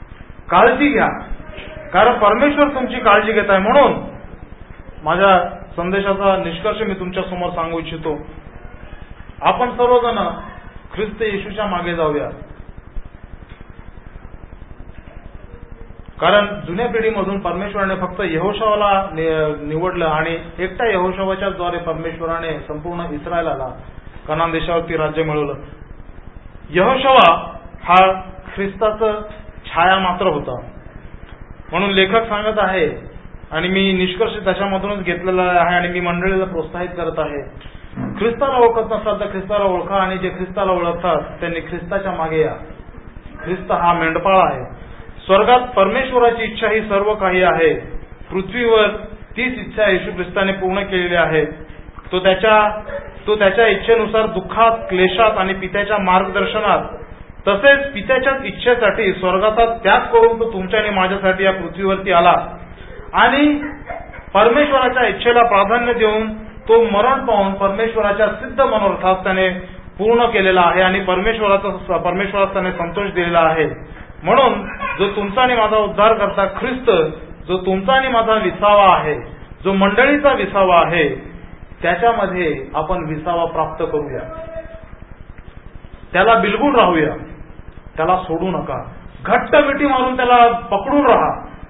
काळजी घ्या. कारण परमेश्वर तुमची काळजी घेत आहे. म्हणून माझ्या संदेशाचा निष्कर्ष मी तुमच्या समोर सांगू इच्छितो. आपण सर्वजण ख्रिस्त येशूच्या मागे जाऊया. कारण जुन्या पिढीमधून परमेश्वराने फक्त यहोशवाला निवडलं आणि एकट्या यहोशवाच्या द्वारे परमेश्वराने संपूर्ण इस्रायलाला कनान देशावरती राज्य मिळवलं. यहोशवा हा ख्रिस्ताचं छाया मात्र होता. म्हणून लेखक सांगत आहे आणि मी निष्कर्ष त्याच्यामधूनच घेतलेला आहे आणि मी मंडळीला प्रोत्साहित करत आहे. ख्रिस्ताला ओळखत नसतात तर ख्रिस्ताला ओळखा आणि जे ख्रिस्ताला ओळखतात त्यांनी ख्रिस्ताच्या मागे या. ख्रिस्त हा मेंढपाळ आहे. स्वर्गात परमेश्वराची इच्छा ही सर्व काही आहे. पृथ्वीवर तीच इच्छा येशू ख्रिस्ताने पूर्ण केलेली आहे. तो त्याच्या तो त्याच्या इच्छेनुसार दुःखात, क्लेशात आणि पित्याच्या मार्गदर्शनात तसेच पित्याच्याच इच्छेसाठी स्वर्गाचा त्याग करून तो तुमच्या आणि माझ्यासाठी या पृथ्वीवरती आला आणि परमेश्वराच्या इच्छेला प्राधान्य देऊन तो मरण पाहून परमेश्वराच्या सिद्ध मनोरथास त्याने पूर्ण केलेला आहे आणि परमेश्वराचा परमेश्वरास त्याने संतोष दिलेला आहे. म्हणून जो तुमचा आणि माझा उद्धार करता ख्रिस्त, जो तुमचा आणि माझा विसावा आहे, जो मंडळीचा विसावा आहे, त्याच्यामध्ये आपण विसावा प्राप्त करूया. त्याला बिलगून राहूया. त्याला सोडू नका. घट्ट मिठी मारून त्याला पकडून राहा.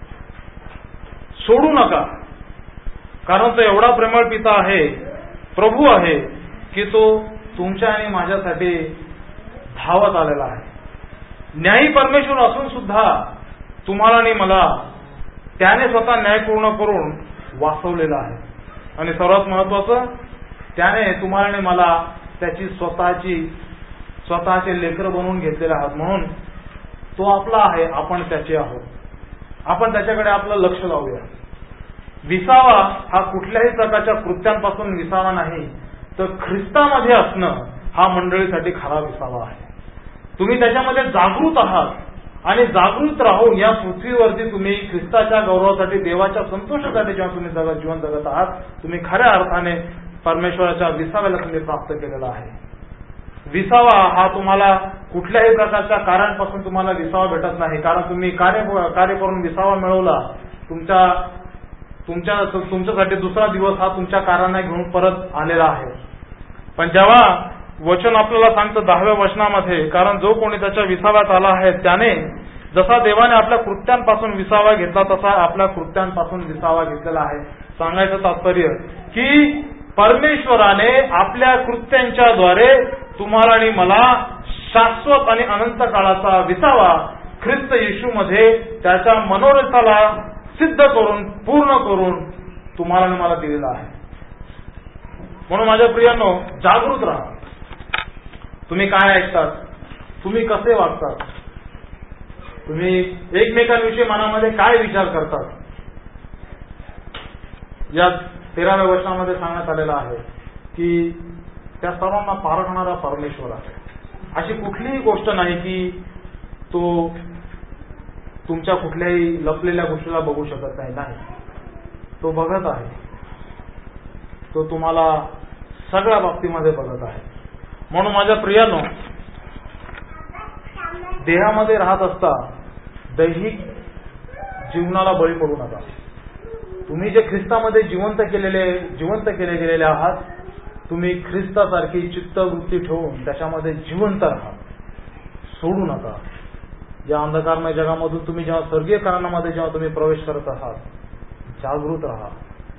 सोडू नका. कारण तो एवढा प्रेमळ पिता आहे, प्रभू आहे, की तो तुमच्या आणि माझ्यासाठी धावत आलेला आहे. न्यायी परमेश्वर असून सुद्धा तुम्हाला आणि मला त्याने स्वतः न्याय पूर्ण करून वाचवलेला आहे. आणि सर्वात महत्वाचं, त्याने तुम्हाला आणि मला त्याची स्वतःची स्वतःचे लेकरं बनवून घेतलेले आहात. म्हणून तो आपला आहे, आपण त्याचे आहोत. आपण त्याच्याकडे आपलं लक्ष लावूया. विसावा हा कुठल्याही प्रकारच्या कृत्यांपासून विसावा नाही, तर ख्रिस्तामध्ये असणं हा मंडळीसाठी खरा विसावा आहे. तुम्ही त्याच्यामध्ये जागृत आहात आणि जागृत राहून या पृथ्वीवरती तुम्ही ख्रिस्ताच्या गौरवासाठी, देवाच्या संतोषासाठी जेव्हा तुम्ही जगत जीवन जगत आहात, तुम्ही खऱ्या अर्थाने परमेश्वराच्या विसाव्याला तुम्ही प्राप्त केलेला आहे. विसावा हा तुम्हाला कुठल्याही प्रकारच्या कार्यांपासून तुम्हाला विसावा भेटत नाही. कारण तुम्ही कार्य कार्य करून विसावा मिळवला. तुमच्या तुमच्या तुमच्यासाठी दुसरा दिवस हा तुमच्या कार्याने घेऊन परत आलेला आहे. पण जेव्हा वचन आपल्याला सांगतं दहाव्या वचनामध्ये, कारण जो कोणी त्याच्या विसाव्यात आला आहे त्याने जसा देवाने आपल्या कृत्यांपासून विसावा घेतला तसा आपल्या कृत्यांपासून विसावा घेतलेला आहे. सांगायचं तात्पर्य की परमेश्वराने आपल्या कृत्यांच्या द्वारे तुम्हाला आणि मला शाश्वत आणि अनंत काळाचा विसावा ख्रिस्त येशूमध्ये त्याच्या मनोरथाला सिद्ध करून, पूर्ण करून तुम्हाला आणि मला दिलेला आहे. म्हणून माझ्या प्रियांनो, जागृत राहा. तुम्ही काय ऐकतात, तुम्ही कसे वागतात, तुम्ही एकमेकांविषयी मनामध्ये काय विचार करतात, या तेराव्या वचनामध्ये सांगण्यात आलेलं आहे की त्या सर्वांना पारखणारा परमेश्वर आहे. अशी कुठलीही गोष्ट नाही की तो तुमच्या कुठल्याही लपलेल्या गोष्टीला बघू शकत नाही. नाही, तो बघत आहे. तो तुम्हाला सगळ्या बाबतीमध्ये बघत आहे. म्हणून माझ्या प्रियांनो, देहामध्ये राहत असता दैहिक जीवनाला बळी पडू नका. तुम्ही जे ख्रिस्तामध्ये जिवंत केलेले जिवंत केले गेलेले आहात, तुम्ही ख्रिस्तासारखी चित्तवृत्ती ठेवून त्याच्यामध्ये जिवंत राहा. सोडू नका. या अंधकारमय जगामधून तुम्ही जेव्हा स्वर्गीय कारणामध्ये जेव्हा तुम्ही प्रवेश करत आहात, जागृत राहा.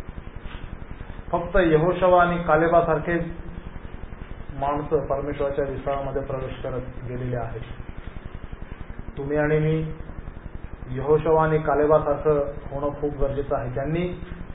फक्त यहोशवा आणि कालेबासारखे माणसं परमेश्वराच्या विसाव्यामध्ये प्रवेश करत गेलेले आहेत. तुम्ही आणि मी यहोशवा आणि कालेबासारखं होणं खूप गरजेचं आहे. ज्यांनी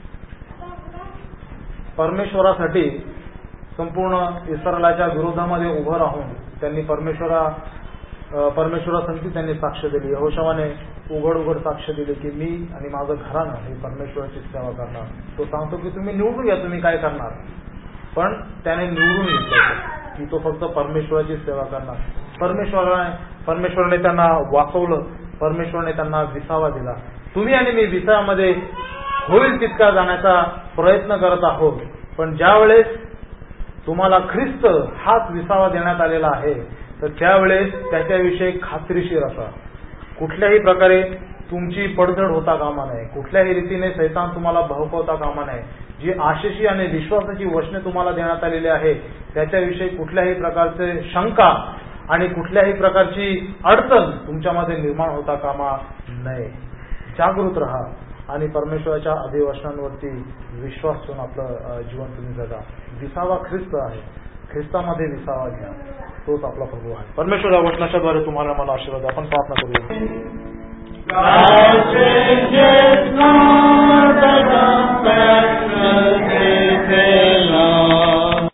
परमेश्वरासाठी संपूर्ण इस्रायलाच्या विरोधामध्ये उभं राहून त्यांनी परमेश्वरा परमेश्वरासंगती त्यांनी साक्ष दिली. यहोशवाने उघड उघड साक्ष दिली की मी आणि माझं घराणं हे परमेश्वराची सेवा करणार. तो सांगतो की तुम्ही निवडून घ्या तुम्ही काय करणार, पण त्याने निवडून घेतलं की तो फक्त परमेश्वराची सेवा करणार. परमेश्वराने परमेश्वराने त्यांना वाचवलं. परमेश्वराने त्यांना विसावा दिला. तुम्ही आणि मी विसाव्यामध्ये होईल तितका जाण्याचा प्रयत्न करत आहोत. पण ज्या वेळेस तुम्हाला ख्रिस्त हाच विसावा देण्यात आलेला आहे, तर त्यावेळेस त्याच्याविषयी खात्रीशीर असा. कुठल्याही प्रकारे तुमची पडझड होता कामा नये. कुठल्याही रीतीने सैतान तुम्हाला भवकवता कामा नये. जी आशेची आणि विश्वासाची वचने तुम्हाला देण्यात आलेली आहे त्याच्याविषयी कुठल्याही प्रकारचे शंका आणि कुठल्याही प्रकारची अडचण तुमच्यामध्ये निर्माण होता कामा नये. जागृत राहा आणि परमेश्वराच्या अभिवचनांवरती विश्वास ठेवून आपलं जीवन तुम्ही जगा. विसावा ख्रिस्त आहे, ख्रिस्तामध्ये विसावा घ्या, तोच आपला प्रभू आहे. परमेश्वर या वचनाच्याद्वारे तुम्हाला मला आशीर्वाद. आपण प्रार्थना करूया.